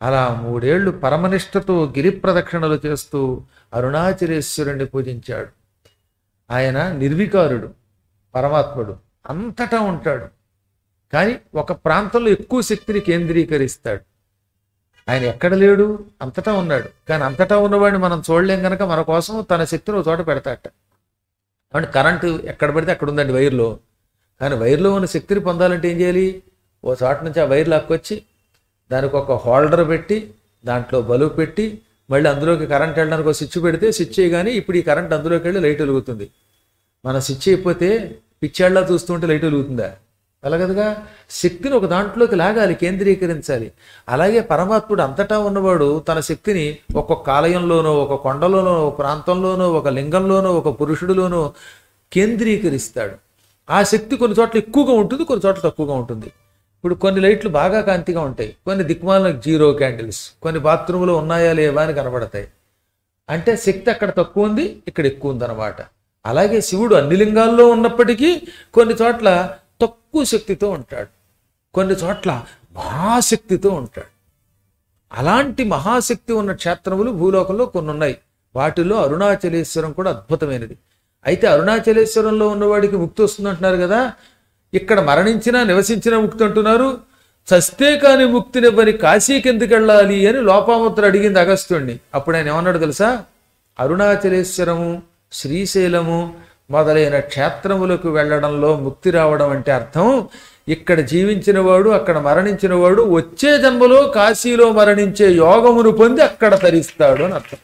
అలా మూడేళ్లు పరమనిష్టతో గిరి ప్రదక్షిణలు చేస్తూ అరుణాచలేశ్వరుణ్ణి పూజించాడు. ఆయన నిర్వికారుడు, పరమాత్ముడు, అంతటా ఉంటాడు. కానీ ఒక ప్రాంతంలో ఎక్కువ శక్తిని కేంద్రీకరిస్తాడు. ఆయన ఎక్కడ లేడు, అంతటా ఉన్నాడు. కానీ అంతటా ఉన్నవాడిని మనం చూడలేం కనుక మన కోసం తన శక్తిని ఒక చోట పెడతాట. అంటే కరెంటు ఎక్కడ పడితే అక్కడ ఉందండి వైర్లో. కానీ వైర్లో ఉన్న శక్తిని పొందాలంటే ఏం చేయాలి? ఓ చోట నుంచి ఆ వైర్ లాక్కొచ్చి దానికి ఒక హోల్డర్ పెట్టి దాంట్లో బల్బు పెట్టి మళ్ళీ అందులోకి కరెంట్ వెళ్ళడానికి ఒక స్విచ్ పెడితే స్విచ్ చేయగానే ఇప్పుడు ఈ కరెంట్ అందులోకి వెళ్ళి లైట్ వెలుగుతుంది. మన స్విచ్ అయిపోతే పిచ్చాళ్ళ చూస్తుంటే లైట్ వెలుగుతుందా? అలాగదుగా శక్తిని ఒక దాంట్లోకి లాగాలి, కేంద్రీకరించాలి. అలాగే పరమాత్ముడు అంతటా ఉన్నవాడు తన శక్తిని ఒక్కొక్క ఆలయంలోనో, ఒక కొండలోనో, ఒక ప్రాంతంలోనో, ఒక లింగంలోనో, ఒక పురుషుడిలోనో కేంద్రీకరిస్తాడు. ఆ శక్తి కొన్ని చోట్ల ఎక్కువగా ఉంటుంది, కొన్ని చోట్ల తక్కువగా ఉంటుంది. ఇప్పుడు కొన్ని లైట్లు బాగా కాంతిగా ఉంటాయి, కొన్ని దిక్మాలకు జీరో క్యాండిల్స్, కొన్ని బాత్రూంలో ఉన్నాయా లేవా అని కనబడతాయి. అంటే శక్తి అక్కడ తక్కువ ఉంది, ఇక్కడ ఎక్కువ ఉందన్నమాట. అలాగే శివుడు అన్ని లింగాల్లో ఉన్నప్పటికీ కొన్ని చోట్ల తక్కువ శక్తితో ఉంటాడు, కొన్ని చోట్ల మహాశక్తితో ఉంటాడు. అలాంటి మహాశక్తి ఉన్న క్షేత్రములు భూలోకంలో కొన్ని ఉన్నాయి. వాటిలో అరుణాచలేశ్వరం కూడా అద్భుతమైనది. అయితే అరుణాచలేశ్వరంలో ఉన్నవాడికి ముక్తి వస్తుందంటున్నారు కదా, ఇక్కడ మరణించినా నివసించినా ముక్తి అంటున్నారు. చస్తే కాని ముక్తినివ్వని కాశీకి ఎందుకు వెళ్ళాలి అని లోపాముద్ర అడిగింది అగస్త్యుణ్ణి. అప్పుడు ఆయన ఏమన్నాడు తెలుసా? అరుణాచలేశ్వరము, శ్రీశైలము మొదలైన క్షేత్రములకు వెళ్ళడంలో ముక్తి రావడం అంటే అర్థం, ఇక్కడ జీవించిన వాడు అక్కడ మరణించిన వాడు వచ్చే జన్మలో కాశీలో మరణించే యోగమును పొంది అక్కడ తరిస్తాడు అని అర్థం.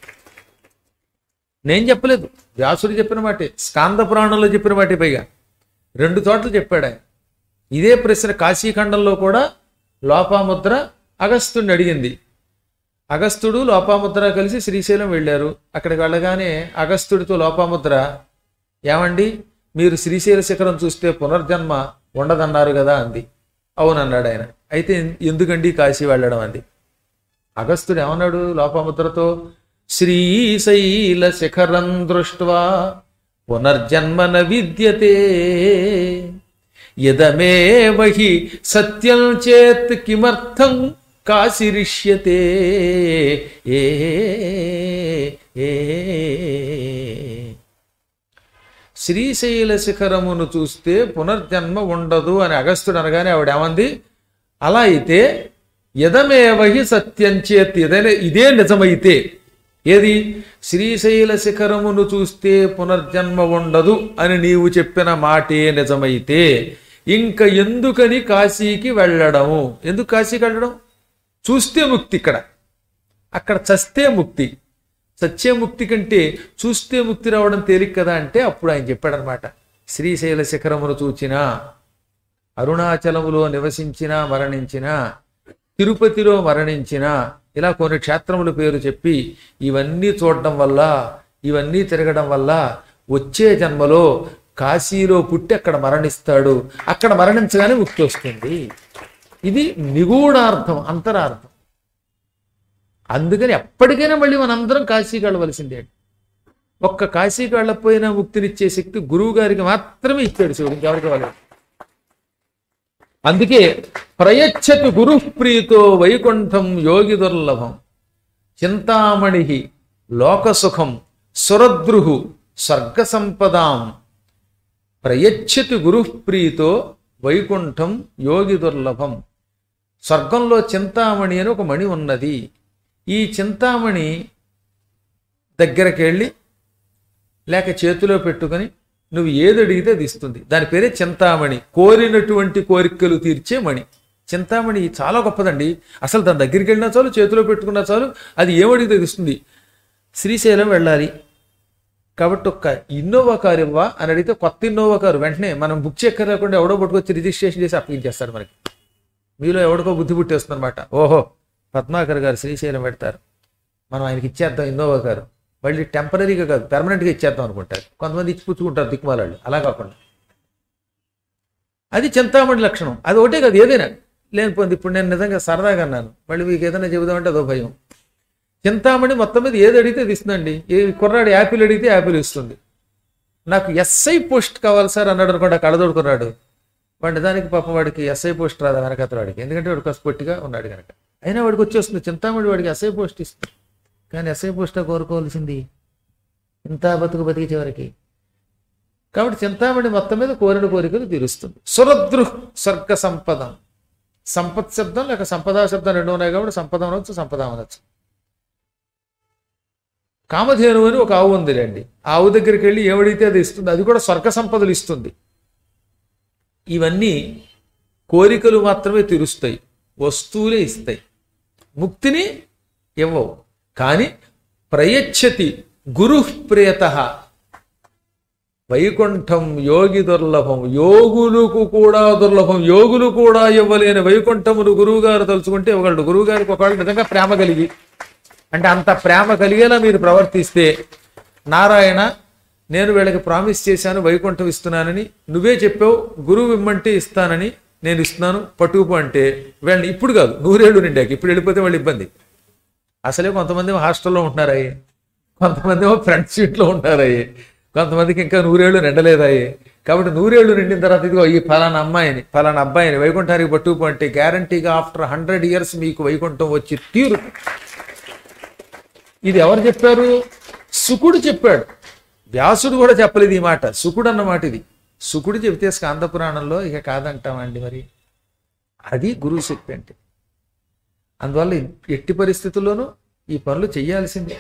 నేను చెప్పలేదు, వ్యాసుడు చెప్పిన మాటే, స్కాంద పురాణంలో చెప్పిన మాటే. పైగా రెండు చోట్ల చెప్పాడు ఆయన. ఇదే ప్రశ్న కాశీఖండంలో కూడా లోపాముద్ర అగస్త్యుడిని అడిగింది. అగస్త్యుడు లోపాముద్ర కలిసి శ్రీశైలం వెళ్ళారు. అక్కడికి వెళ్ళగానే అగస్త్యుడితో లోపాముద్ర, ఏమండి మీరు శ్రీశైల శిఖరం చూస్తే పునర్జన్మ ఉండదన్నారు కదా అంది. అవునన్నాడు ఆయన. అయితే ఎందుకండి కాశీ వెళ్ళడం అంది. అగస్త్యుడు ఏమన్నాడు లోపాముద్రతో? శ్రీశైల శిఖరం దృష్ట్వా పునర్జన్మ న విద్యతే యదమేవ హి సత్యం చేత్ కిమర్థం కాశీరిష్యతే. ఏ శ్రీశైల శిఖరమును చూస్తే పునర్జన్మ ఉండదు అని అగస్త్యుడు అనగానే ఆవిడేమంది, అలా అయితే యదమేవ హి సత్యం చేత్, ఇదే ఇదే నిజమైతే, ఏది శ్రీశైల శిఖరమును చూస్తే పునర్జన్మ ఉండదు అని నీవు చెప్పిన మాటే నిజమైతే ఇంక ఎందుకని కాశీకి వెళ్ళడము? ఎందుకు కాశీకి వెళ్ళడం? చూస్తే ముక్తి ఇక్కడ, అక్కడ చస్తే ముక్తి. సత్య ముక్తి కంటే చూస్తే ముక్తి రావడం తేలిక కదా అంటే అప్పుడు ఆయన చెప్పాడనమాట, శ్రీశైల శిఖరమును చూచినా, అరుణాచలములో నివసించినా మరణించినా, తిరుపతిలో మరణించినా, ఇలా కొన్ని క్షేత్రముల పేరు చెప్పి ఇవన్నీ చూడడం వల్ల, ఇవన్నీ తిరగడం వల్ల వచ్చే జన్మలో కాశీలో పుట్టి అక్కడ మరణిస్తాడు. అక్కడ మరణించగానే ముక్తి వస్తుంది. ఇది నిగూఢార్థం, అంతరార్థం. అందుకని ఎప్పటికైనా మళ్ళీ మనందరం కాశీకి వెళ్ళవలసిందే. ఒక్క కాశీకి వెళ్ళకపోయినా ముక్తినిచ్చే శక్తి గురువు గారికి మాత్రమే ఇచ్చాడు శివుడు, ఇంకెవరికి వాళ్ళు. అందుకే ప్రయచ్చతు గురు ప్రీతో వైకుంఠం యోగి దుర్లభం చింతామణి లోకసుఖం సురద్రుహు స్వర్గ సంపదాం. ప్రయచ్చతు గురు ప్రీతో వైకుంఠం యోగి దుర్లభం. స్వర్గంలో చింతామణి అని ఒక మణి ఉన్నది. ఈ చింతామణి దగ్గరికి వెళ్ళి లేక చేతిలో పెట్టుకొని నువ్వు ఏది అడిగితే అది ఇస్తుంది. దాని పేరే చింతామణి, కోరినటువంటి కోరికలు తీర్చే మణి. చింతామణి చాలా గొప్పదండి. అసలు దాని దగ్గరికి వెళ్ళినా చాలు, చేతిలో పెట్టుకున్నా చాలు, అది ఏమడిగితే అది ఇస్తుంది. శ్రీశైలం వెళ్ళాలి కాబట్టి ఒక్క ఇన్నోవా కారు ఇవ్వా అని అడిగితే కొత్త ఇన్నోవా కారు వెంటనే మనం బుక్ చేయక్కర్లేకుండా ఎవడో పట్టుకొచ్చి రిజిస్ట్రేషన్ చేసి అప్పగించేస్తాడు మనకి. మీలో ఎవడికో బుద్ధి పుట్టేస్తుంది అనమాట. ఓహో పద్మాకర్ గారు శ్రీశైలం పెడతారు, మనం ఆయనకి ఇచ్చేద్దాం ఇన్నోవా కారు, మళ్ళీ టెంపరీగా కాదు పెర్మనెంట్గా ఇచ్చేద్దాం అనుకుంటారు. కొంతమంది ఇచ్చి పుచ్చుకుంటారు దిక్కుమాలాళ్ళు. అలా కాకుండా అది చింతామణి లక్షణం. అది ఒకటే కాదు, ఏదైనా లేనిపోయింది. ఇప్పుడు నేను నిజంగా సరదాగా అన్నాను, మళ్ళీ మీకు ఏదైనా చెబుదామంటే అదో భయం. చింతామణి మొత్తం మీద ఏది అడిగితే అది ఇస్తుందండి. ఏ కుర్రాడు యాపిల్ అడిగితే యాపిల్ ఇస్తుంది. నాకు ఎస్ఐ పోస్ట్ కావాలి సార్ అన్నాడు అనుకోండి, కళ్ళదోడు కుర్రాడు. వాడి దానికి పాపం వాడికి ఎస్ఐ పోస్ట్ రాదా వెనకత్త వాడికి, ఎందుకంటే వాడు కాస్త పొట్టిగా ఉన్నాడు కనుక. అయినా వాడికి వచ్చేస్తుంది. చింతామణి వాడికి ఎస్ఐ పోస్ట్ ఇస్తుంది. కానీ ఎస్ఐ పోస్టా కోరుకోవాల్సింది? ఇంత బతుకు బతికి చివరికి. కాబట్టి చింతామణి మొత్తం మీద కోరిన కోరికలు తీరుస్తుంది. సురదృ స్వర్గ సంపద. సంపత్ శబ్దం లేక సంపదా శబ్దం రెండు ఉన్నాయి కాబట్టి సంపద అనొచ్చు, సంపద అనొచ్చు. కామధేను అని ఒక ఆవు ఉందిలేండి. ఆవు దగ్గరికి వెళ్ళి ఏమడిగితే అది ఇస్తుంది. అది కూడా స్వర్గ సంపదలు ఇస్తుంది. ఇవన్నీ కోరికలు మాత్రమే తీరుస్తాయి, వస్తువులే ఇస్తాయి, ముక్తిని ఇవ్వవు. కానీ ప్రయచ్చతి గురు ప్రియత వైకుంఠం యోగి దుర్లభం. యోగులకు కూడా దుర్లభం. యోగులు కూడా ఇవ్వలేని వైకుంఠమును గురువు గారు తలుచుకుంటే ఇవ్వగలడు. గురువు గారికి ఒకవేళ నిజంగా ప్రేమ కలిగి, అంటే అంత ప్రేమ కలిగేలా మీరు ప్రవర్తిస్తే, నారాయణ నేను వీళ్ళకి ప్రామిస్ చేశాను వైకుంఠం ఇస్తున్నానని, నువ్వే చెప్పావు గురువు ఇమ్మంటే ఇస్తానని, నేను ఇస్తున్నాను పట్టుకుపో అంటే వీళ్ళని ఇప్పుడు కాదు నూరేళ్ళు నిండాక, ఇప్పుడు వెళ్ళిపోతే వాళ్ళు ఇబ్బంది. అసలే కొంతమంది హాస్టల్లో ఉంటున్నారయ్యే, కొంతమంది ఫ్రంట్ సీట్లో ఉంటారయ్యే, కొంతమందికి ఇంకా నూరేళ్ళు నిండలేదాయి. కాబట్టి నూరేళ్ళు నిండిన తర్వాత ఇదిగో ఈ ఫలానా అమ్మాయిని ఫలానా అబ్బాయిని వైకుంఠానికి పట్టుకుపో అంటే గ్యారంటీగా ఆఫ్టర్ హండ్రెడ్ ఇయర్స్ మీకు వైకుంఠం వచ్చి తీరు. ఇది ఎవరు చెప్పారు? శుకుడు చెప్పాడు. వ్యాసుడు కూడా చెప్పలేదు ఈ మాట, శుకుడు అన్నమాట ఇది. శుకుడు చెబితే స్కాంద పురాణంలో ఇక కాదంటామండి. మరి అది గురువు శక్తి అంటే. అందువల్ల ఎట్టి పరిస్థితుల్లోనూ ఈ పనులు చెయ్యాల్సిందే.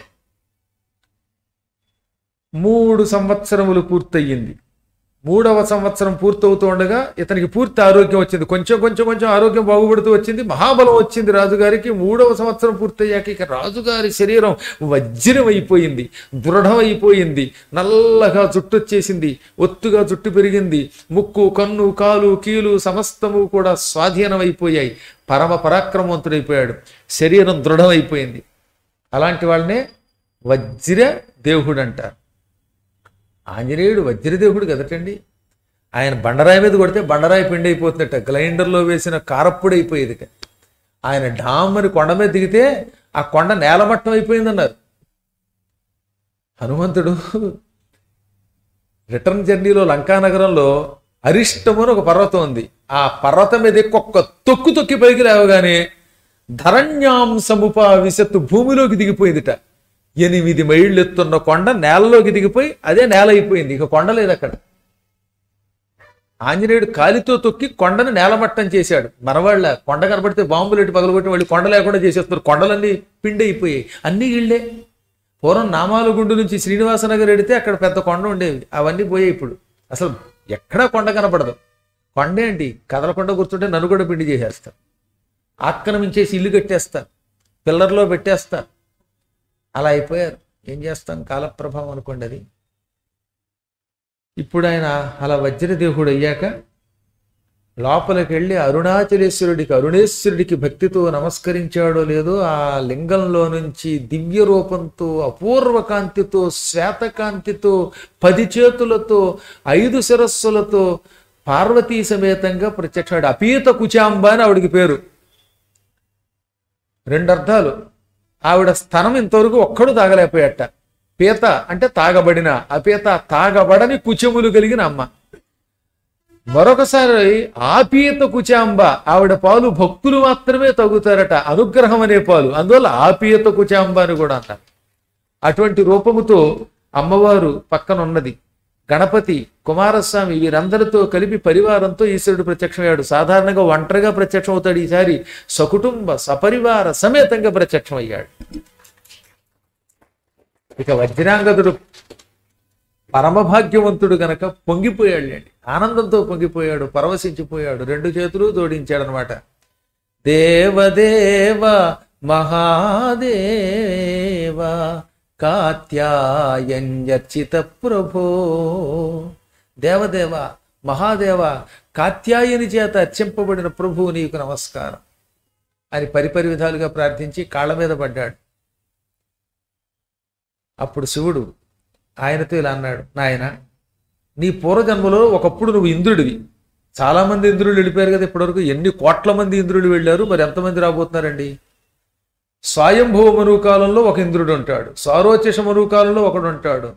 మూడు సంవత్సరములు పూర్తయింది. మూడవ సంవత్సరం పూర్తవుతూ ఉండగా ఇతనికి పూర్తి ఆరోగ్యం వచ్చింది. కొంచెం కొంచెం కొంచెం ఆరోగ్యం బాగుపడుతూ వచ్చింది. మహాబలం వచ్చింది రాజుగారికి. మూడవ సంవత్సరం పూర్తయ్యాక ఇక రాజుగారి శరీరం వజ్రం అయిపోయింది, దృఢం అయిపోయింది. నల్లగా జుట్టు వచ్చేసింది, ఒత్తుగా జుట్టు పెరిగింది. ముక్కు, కన్ను, కాలు, కీలు సమస్తము కూడా స్వాధీనం అయిపోయాయి. పరమ పరాక్రమవంతుడైపోయాడు. శరీరం దృఢం అయిపోయింది. అలాంటి వాళ్ళనే వజ్ర దేవుడు అంటారు. ఆంజనేయుడు వజ్రదేవుడు కదటండి. ఆయన బండరాయి మీద కొడితే బండరాయి పిండి అయిపోతుందట, గ్రైండర్లో వేసిన కారప్పుడు అయిపోయేది. ఆయన డామ్మని కొండ మీద దిగితే ఆ కొండ నేలమట్టం అయిపోయిందన్నారు. హనుమంతుడు రిటర్న్ జర్నీలో లంకానగరంలో అరిష్టము అని ఒక పర్వతం ఉంది. ఆ పర్వతం మీద ఒక్క తొక్కు తొక్కి పైకి లేవగానే ధరణ్యాంశముపావిశత్తు భూమిలోకి దిగిపోయిందిట. ఎనిమిది మైళ్ళు ఎత్తున్న కొండ నేలలోకి దిగిపోయి అదే నేల అయిపోయింది. ఇక కొండ లేదు అక్కడ. ఆంజనేయుడు కాలితో తొక్కి కొండను నేలమట్టం చేశాడు. మనవాళ్ళ కొండ కనబడితే బాంబులు ఎట్టి పగలగొట్టి వాళ్ళు కొండ లేకుండా చేసేస్తున్నారు. కొండలన్నీ పిండి అయిపోయాయి. అన్నీ ఇళ్లే. పూర్వం నామాలగుండు నుంచి శ్రీనివాసనగర్ ఎడితే అక్కడ పెద్ద కొండ ఉండేవి, అవన్నీ పోయాయి. ఇప్పుడు అసలు ఎక్కడా కొండ కనపడదు. కొండ ఏంటి, కదలకుండా కూర్చుంటే నన్ను కూడా పిండి చేసేస్తారు. ఆక్రమించేసి ఇల్లు కట్టేస్తారు, పిల్లర్లో పెట్టేస్తారు. అలా అయిపోయారు. ఏం చేస్తాం, కాలప్రభావం అనుకోండి అది. ఇప్పుడు ఆయన అలా వజ్రదేవుడు అయ్యాక లోపలికి వెళ్ళి అరుణాచలేశ్వరుడికి అరుణేశ్వరుడికి భక్తితో నమస్కరించాడో లేదో, ఆ లింగంలో నుంచి దివ్య రూపంతో అపూర్వ కాంతితో శ్వేతకాంతితో పది చేతులతో ఐదు శిరస్సులతో పార్వతీ సమేతంగా ప్రత్యక్షాడు. అపీత కుచాంబ అని ఆవిడికి పేరు. రెండు అర్థాలు. ఆవిడ స్థనం ఇంతవరకు ఒక్కడు తాగలేకపోయాట. పీత అంటే తాగబడిన, అపీత తాగబడని కుచములు కలిగిన అమ్మ. మరొకసారి ఆపీత కుచాంబ, ఆవిడ పాలు భక్తులు మాత్రమే తగ్గుతారట, అనుగ్రహం అనే పాలు. అందువల్ల ఆపీత కుచాంబ అని కూడా అన్నారు. అటువంటి రూపముతో అమ్మవారు పక్కన ఉన్నది. గణపతి, కుమారస్వామి వీరందరితో కలిపి పరివారంతో ఈశ్వరుడు ప్రత్యక్షమయ్యాడు. సాధారణంగా ఒంటరిగా ప్రత్యక్షం అవుతాడు. ఈసారి సకుటుంబ సపరివార సమేతంగా ప్రత్యక్షం అయ్యాడు. ఇక వజ్రాంగదుడు పరమభాగ్యవంతుడు గనక పొంగిపోయాడులేండి. ఆనందంతో పొంగిపోయాడు, పరవశించిపోయాడు. రెండు చేతులు జోడించాడు అనమాట. దేవదేవ మహాదేవ కాత్యాయన్యర్చిత ప్రభో. దేవదేవ మహాదేవ కాత్యాయని చేత అర్చింపబడిన ప్రభువు నీకు నమస్కారం అని పరిపరి విధాలుగా ప్రార్థించి కాళ్ళ మీద పడ్డాడు. అప్పుడు శివుడు ఆయనతో ఇలా అన్నాడు, నాయన నీ పూర్వజన్మలో ఒకప్పుడు నువ్వు ఇంద్రుడివి. చాలా మంది ఇంద్రులు వెళ్ళిపోయారు కదా ఇప్పటివరకు. ఎన్ని కోట్ల మంది ఇంద్రులు వెళ్ళారు, మరి ఎంతమంది రాబోతున్నారండి? స్వయంభవ మనువు కాలంలో ఒక ఇంద్రుడు ఉంటాడు, సారోచేష మనువు కాలంలో ఒకడు ఉంటాడు,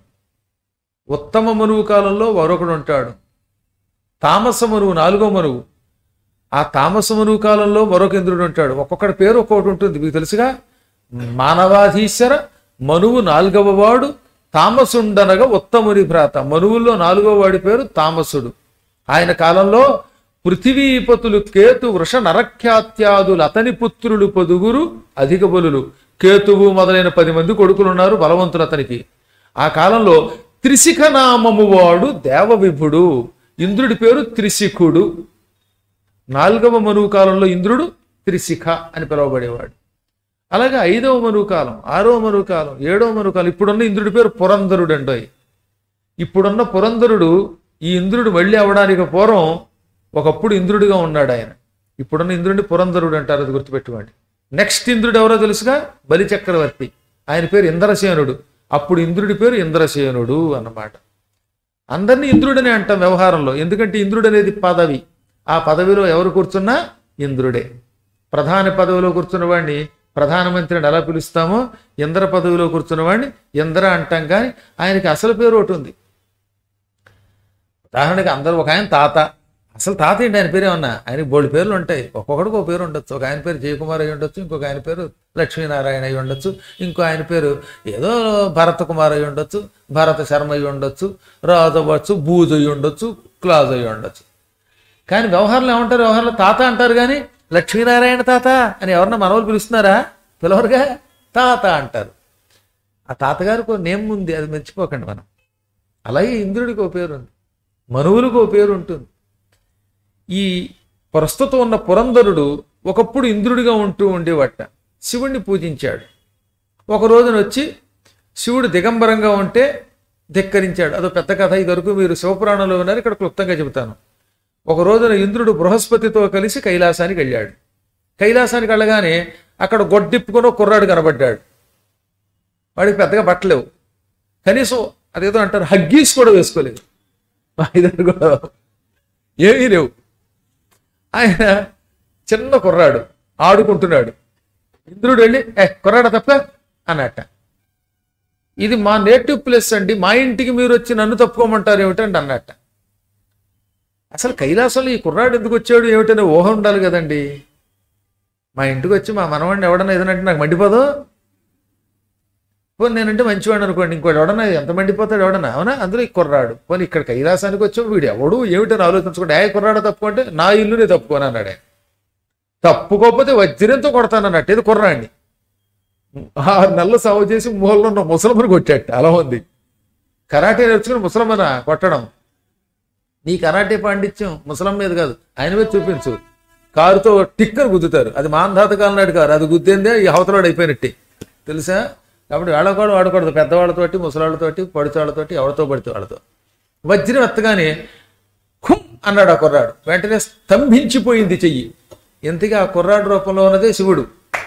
ఉత్తమ మనువు కాలంలో మరొకడు ఉంటాడు, తామస మనువు నాలుగో మనువు, ఆ తామసమను కాలంలో మరొక ఇంద్రుడు ఉంటాడు. ఒక్కొక్కడి పేరు ఒక్కొక్కటి ఉంటుంది, మీకు తెలుసుగా. మానవాధీశ్వర మనువు నాలుగవ వాడు తామసుండనగా ఉత్తముని భ్రాత. మనువుల్లో నాలుగవ వాడి పేరు తామసుడు. ఆయన కాలంలో పృథివీపతులు కేతు వృష నరఖ్యాత్యాదులు అతని పుత్రులు పదుగురు అధిక బలులు. కేతువు మొదలైన పది మంది కొడుకులున్నారు బలవంతులు అతనికి. ఆ కాలంలో త్రిశిఖ నామము వాడు దేవవిభుడు. ఇంద్రుడి పేరు త్రిశిఖుడు. నాలుగవ మనువు కాలంలో ఇంద్రుడు త్రిశిఖ అని పిలువబడేవాడు. అలాగే ఐదవ మనువు కాలం, ఆరవ మనువు కాలం, ఏడవ మనువు కాలం. ఇప్పుడున్న ఇంద్రుడి పేరు పురంధరుడు అండోయ్. ఇప్పుడున్న పురంధరుడు ఈ ఇంద్రుడు మళ్ళీ అవడానికి పూర్వం ఒకప్పుడు ఇంద్రుడిగా ఉన్నాడు ఆయన. ఇప్పుడున్న ఇంద్రుడిని పురంధరుడు అంటారు, అది గుర్తుపెట్టుకోండి. నెక్స్ట్ ఇంద్రుడు ఎవరో తెలుసుగా, బలి చక్రవర్తి. ఆయన పేరు ఇంద్రసేనుడు. అప్పుడు ఇంద్రుడి పేరు ఇంద్రసేనుడు అన్నమాట. అందరినీ ఇంద్రుడనే అంటాం వ్యవహారంలో, ఎందుకంటే ఇంద్రుడు అనేది పదవి. ఆ పదవిలో ఎవరు కూర్చున్నా ఇంద్రుడే. ప్రధాన పదవిలో కూర్చున్న వాడిని ప్రధానమంత్రిని ఎలా పిలుస్తామో, ఇంద్ర పదవిలో కూర్చున్న వాడిని ఇంద్ర అంటాం. కానీ ఆయనకి అసలు పేరు ఒకటి ఉంది. ఉదాహరణకి అందరూ, ఒక ఆయన తాత, అసలు తాత ఏంటి ఆయన పేరు ఏమన్నా, ఆయనకి బోల్డ్ పేర్లు ఉంటాయి. ఒక్కొక్కడికి ఒక పేరు ఉండొచ్చు. ఒక ఆయన పేరు జయకుమార్ అయి ఉండొచ్చు, ఇంకొక ఆయన పేరు లక్ష్మీనారాయణ అయి ఉండొచ్చు, ఇంకో ఆయన పేరు ఏదో భరత కుమార్ అయి ఉండొచ్చు, భరత శర్మ అయి ఉండొచ్చు, రాజు అవ్వచ్చు, బూజు అయి ఉండొచ్చు, క్లాజ్ అయి ఉండొచ్చు. కానీ వ్యవహారంలో ఏమంటారు, వ్యవహారంలో తాత అంటారు. కానీ లక్ష్మీనారాయణ తాత అని ఎవరన్నా మనవలు పిలుస్తున్నారా? పిలవరుగా, తాత అంటారు. ఆ తాతగారికి ఒక నేమ్ ఉంది, అది మర్చిపోకండి మనం. అలాగే ఇంద్రుడికి ఒక పేరు ఉంది, మనువులకు ఒక పేరు ఉంటుంది. ఈ ప్రస్తుతం ఉన్న పురంధరుడు ఒకప్పుడు ఇంద్రుడిగా ఉంటూ ఉండేవట. శివుణ్ణి పూజించాడు. ఒక రోజున వచ్చి శివుడు దిగంబరంగా ఉంటే ధిక్కరించాడు. అదో పెద్ద కథ, ఇదివరకు మీరు శివపురాణంలో ఉన్నారు, ఇక్కడ క్లుప్తంగా చెబుతాను. ఒక రోజున ఇంద్రుడు బృహస్పతితో కలిసి కైలాసానికి వెళ్ళాడు. కైలాసానికి వెళ్ళగానే అక్కడ గొడ్డిప్పుకొని ఒక కుర్రాడు కనబడ్డాడు. వాడికి పెద్దగా బట్టలేవు, కనీసం అదేదో అంటారు హగ్గీస్ కూడా వేసుకోలేదు, ఇద్దరు కూడా ఏమీ లేవు. ఆయన చిన్న కుర్రాడు ఆడుకుంటున్నాడు. ఇంద్రుడు వెళ్ళి ఏ కుర్రాడ తప్ప అన్నట్ట. ఇది మా నేటివ్ ప్లేస్ అండి, మా ఇంటికి మీరు వచ్చి నన్ను తప్పుకోమంటారు ఏమిటండి అన్నట్ట. అసలు కైలాసంలో ఈ కుర్రాడు ఎందుకు వచ్చాడు ఏమిటనే ఊహ ఉండాలి కదండి. మా ఇంటికి వచ్చి మా మనవాడిని ఎవడన్నా ఏదనంటే నాకు మండిపోదు. పోనీ నేనంటే మంచివాడు అనుకోండి, ఇంకోటి ఎవడన్నా ఎంత మండిపోతాడు ఎవడన్నా, అవునా? అందులో ఈ కుర్రాడు. పోనీ ఇక్కడ కైలాసానికి వచ్చావు, వీడు ఎవడు ఏమిటని ఆలోచించుకోండి. ఏ కుర్రాడు తప్పుకుంటే నా ఇల్లునే తప్పుకోని అన్నాడే. తప్పుకోకపోతే వజ్రంతో కొడతానన్నట్టు ఇది కుర్రాడిని. ఆరు నెలలు సాగు చేసి మూలలో ఉన్న ముసలమ్మను కొట్టాట. అలా ఉంది. కరాటే నేర్చుకుని ముసలమ్మన కొట్టడం. నీ కరాటే పాండిత్యం ముసలం మీద కాదు, ఆయన మీద చూపించు. కారుతో టిక్కర్ గుద్దుతారు, అది మాంధాత కాలం నాటి కారు, అది గుద్దేందే ఈ అవతలాడు అయిపోయినట్టే, తెలుసా? కాబట్టి వాళ్ళకోడు వాడకూడదు, పెద్దవాళ్ళతోటి ముసలాళ్ళతోటి పడిచాళ్ళతోటి ఎవరితో పడితే వాళ్ళతో. వజ్రం ఎత్తగానే ఖుమ్ అన్నాడు ఆ కుర్రాడు. వెంటనే స్తంభించిపోయింది చెయ్యి. ఎంతగా ఆ కుర్రాడు రూపంలో ఉన్నదే శివుడు.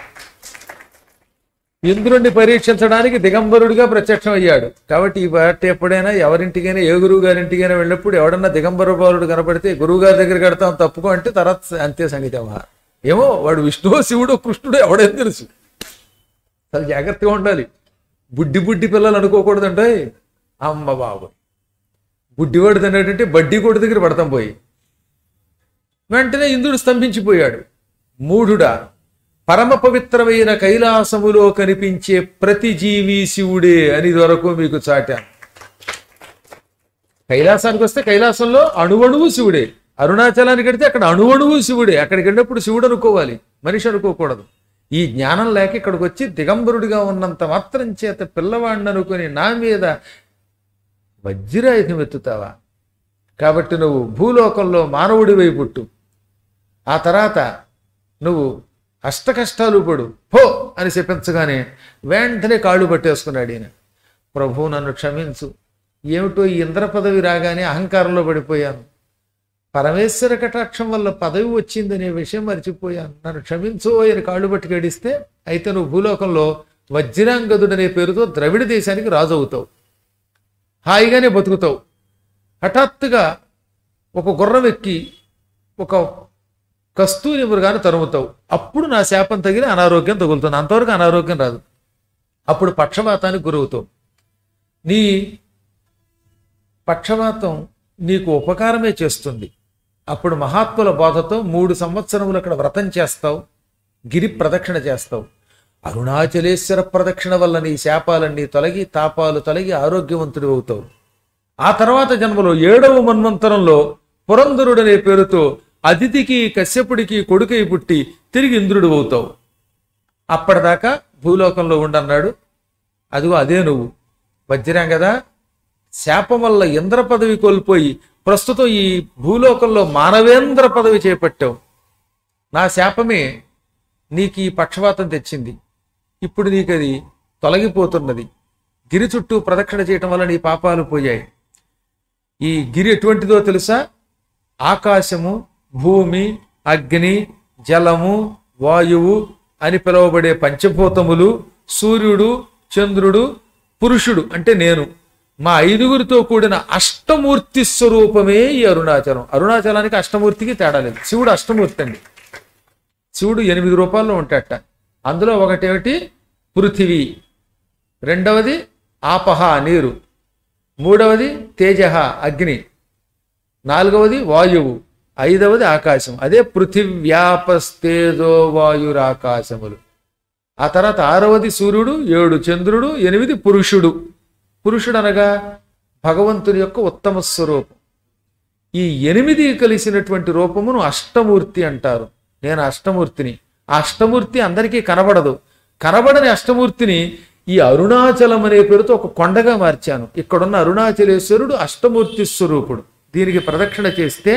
ఇంద్రుణ్ణి పరీక్షించడానికి దిగంబరుడిగా ప్రత్యక్షం అయ్యాడు. కాబట్టి ఈ పాట ఎప్పుడైనా ఎవరింటికైనా ఏ గురువు గారింటికైనా వెళ్ళినప్పుడు ఎవడన్నా దిగంబర బాలుడు కనపడితే గురువు గారి దగ్గర కడతాం తప్పుకో అంటే తర్వాత అంతే సంగతి. ఏమో వాడు విష్ణువో శివుడో కృష్ణుడో ఎవడేం తెలుసు. చాలా జాగ్రత్తగా ఉండాలి. బుడ్డి బుడ్డి పిల్లలు అనుకోకూడదంటే అమ్మ బాబు బుడ్డివాడు తినేటంటే బడ్డీ కొడు దగ్గర పడతాం పోయి. వెంటనే ఇంద్రుడు స్తంభించిపోయాడు. మూఢుడా, పరమ పవిత్రమైన కైలాసములో కనిపించే ప్రతి జీవి శివుడే అని వరకు మీకు చాటాను. కైలాసానికి వస్తే కైలాసంలో అణువణువు శివుడే, అరుణాచలానికి వెడితే అక్కడ అణువణువు శివుడే. అక్కడికి వెళ్ళినప్పుడు శివుడు అనుకోవాలి, మనిషి అనుకోకూడదు. ఈ జ్ఞానం లేక ఇక్కడికి వచ్చి దిగంబరుడిగా ఉన్నంత మాత్రం చేత పిల్లవాడిని అనుకుని నా మీద వజ్రాయుధం ఎత్తుతావా? కాబట్టి నువ్వు భూలోకంలో మానవుడివై పుట్టు, ఆ తర్వాత నువ్వు అష్ట కష్టాలు పడు పో అని చెప్పించగానే వెంటనే కాళ్ళు పట్టేసుకున్నాడు ఈయన. ప్రభు నన్ను క్షమించు, ఏమిటో ఈ ఇంద్ర పదవి రాగానే అహంకారంలో పడిపోయాను, పరమేశ్వర కటాక్షం వల్ల పదవి వచ్చిందనే విషయం మర్చిపోయాను, నన్ను క్షమించు అని కాళ్ళు పట్టి గడిస్తే అయితే నువ్వు భూలోకంలో వజ్రాంగదుడనే పేరుతో ద్రవిడ దేశానికి రాజు అవుతావు, హాయిగానే బతుకుతావు. హఠాత్తుగా ఒక గుర్రం ఎక్కి ఒక కస్తూరి మృగాన్ని తరుముతావు, అప్పుడు నా శాపం తగిలి అనారోగ్యం తగులుతుంది. అంతవరకు అనారోగ్యం రాదు. అప్పుడు పక్షవాతానికి గురవుతావు. నీ పక్షవాతం నీకు ఉపకారమే చేస్తుంది. అప్పుడు మహాత్ముల బోధతో మూడు సంవత్సరములు అక్కడ వ్రతం చేస్తావు, గిరి ప్రదక్షిణ చేస్తావు. అరుణాచలేశ్వర ప్రదక్షిణ వల్ల నీ శాపాలన్నీ తొలగి, తాపాలు తొలగి ఆరోగ్యవంతుడు అవుతావు. ఆ తర్వాత జన్మలో ఏడవ మన్వంతరంలో పురంధరుడనే పేరుతో అదితికి కశ్యపుడికి కొడుకై పుట్టి తిరిగి ఇంద్రుడు అవుతావు. అప్పటిదాకా భూలోకంలో ఉండన్నాడు. అదిగో అదే నువ్వు వజ్రాం కదా. శాపం వల్ల ఇంద్ర పదవి కోల్పోయి ప్రస్తుతం ఈ భూలోకంలో మానవేంద్ర పదవి చేపట్టావు. నా శాపమే నీకు ఈ పక్షవాతం తెచ్చింది. ఇప్పుడు నీకు అది తొలగిపోతున్నది. గిరి చుట్టూ ప్రదక్షిణ చేయటం వల్ల నీ పాపాలు పోయాయి. ఈ గిరి ఎటువంటిదో తెలుసా? ఆకాశము, భూమి, అగ్ని, జలము, వాయువు అని పిలువబడే పంచభూతములు, సూర్యుడు, చంద్రుడు, పురుషుడు అంటే నేను, మా ఐదుగురితో కూడిన అష్టమూర్తి స్వరూపమే ఈ అరుణాచలం. అరుణాచలానికి అష్టమూర్తికి తేడా లేదు. శివుడు అష్టమూర్తి అండి. శివుడు ఎనిమిది రూపాల్లో ఉంటాడట. అందులో ఒకటేమిటి పృథివీ, రెండవది ఆపహ నీరు, మూడవది తేజ అగ్ని, నాలుగవది వాయువు, ఐదవది ఆకాశం. అదే పృథివ్యాపస్తేజో వాయురాకాశములు. ఆ తర్వాత ఆరవది సూర్యుడు, ఏడు చంద్రుడు, ఎనిమిది పురుషుడు. పురుషుడు అనగా భగవంతుని యొక్క ఉత్తమ స్వరూపం. ఈ ఎనిమిది కలిసినటువంటి రూపమును అష్టమూర్తి అంటారు. నేను అష్టమూర్తిని. ఆ అష్టమూర్తి అందరికీ కనబడదు. కనబడని అష్టమూర్తిని ఈ అరుణాచలం అనే పేరుతో ఒక కొండగా మార్చాను. ఇక్కడున్న అరుణాచలేశ్వరుడు అష్టమూర్తి స్వరూపుడు. దీనికి ప్రదక్షిణ చేస్తే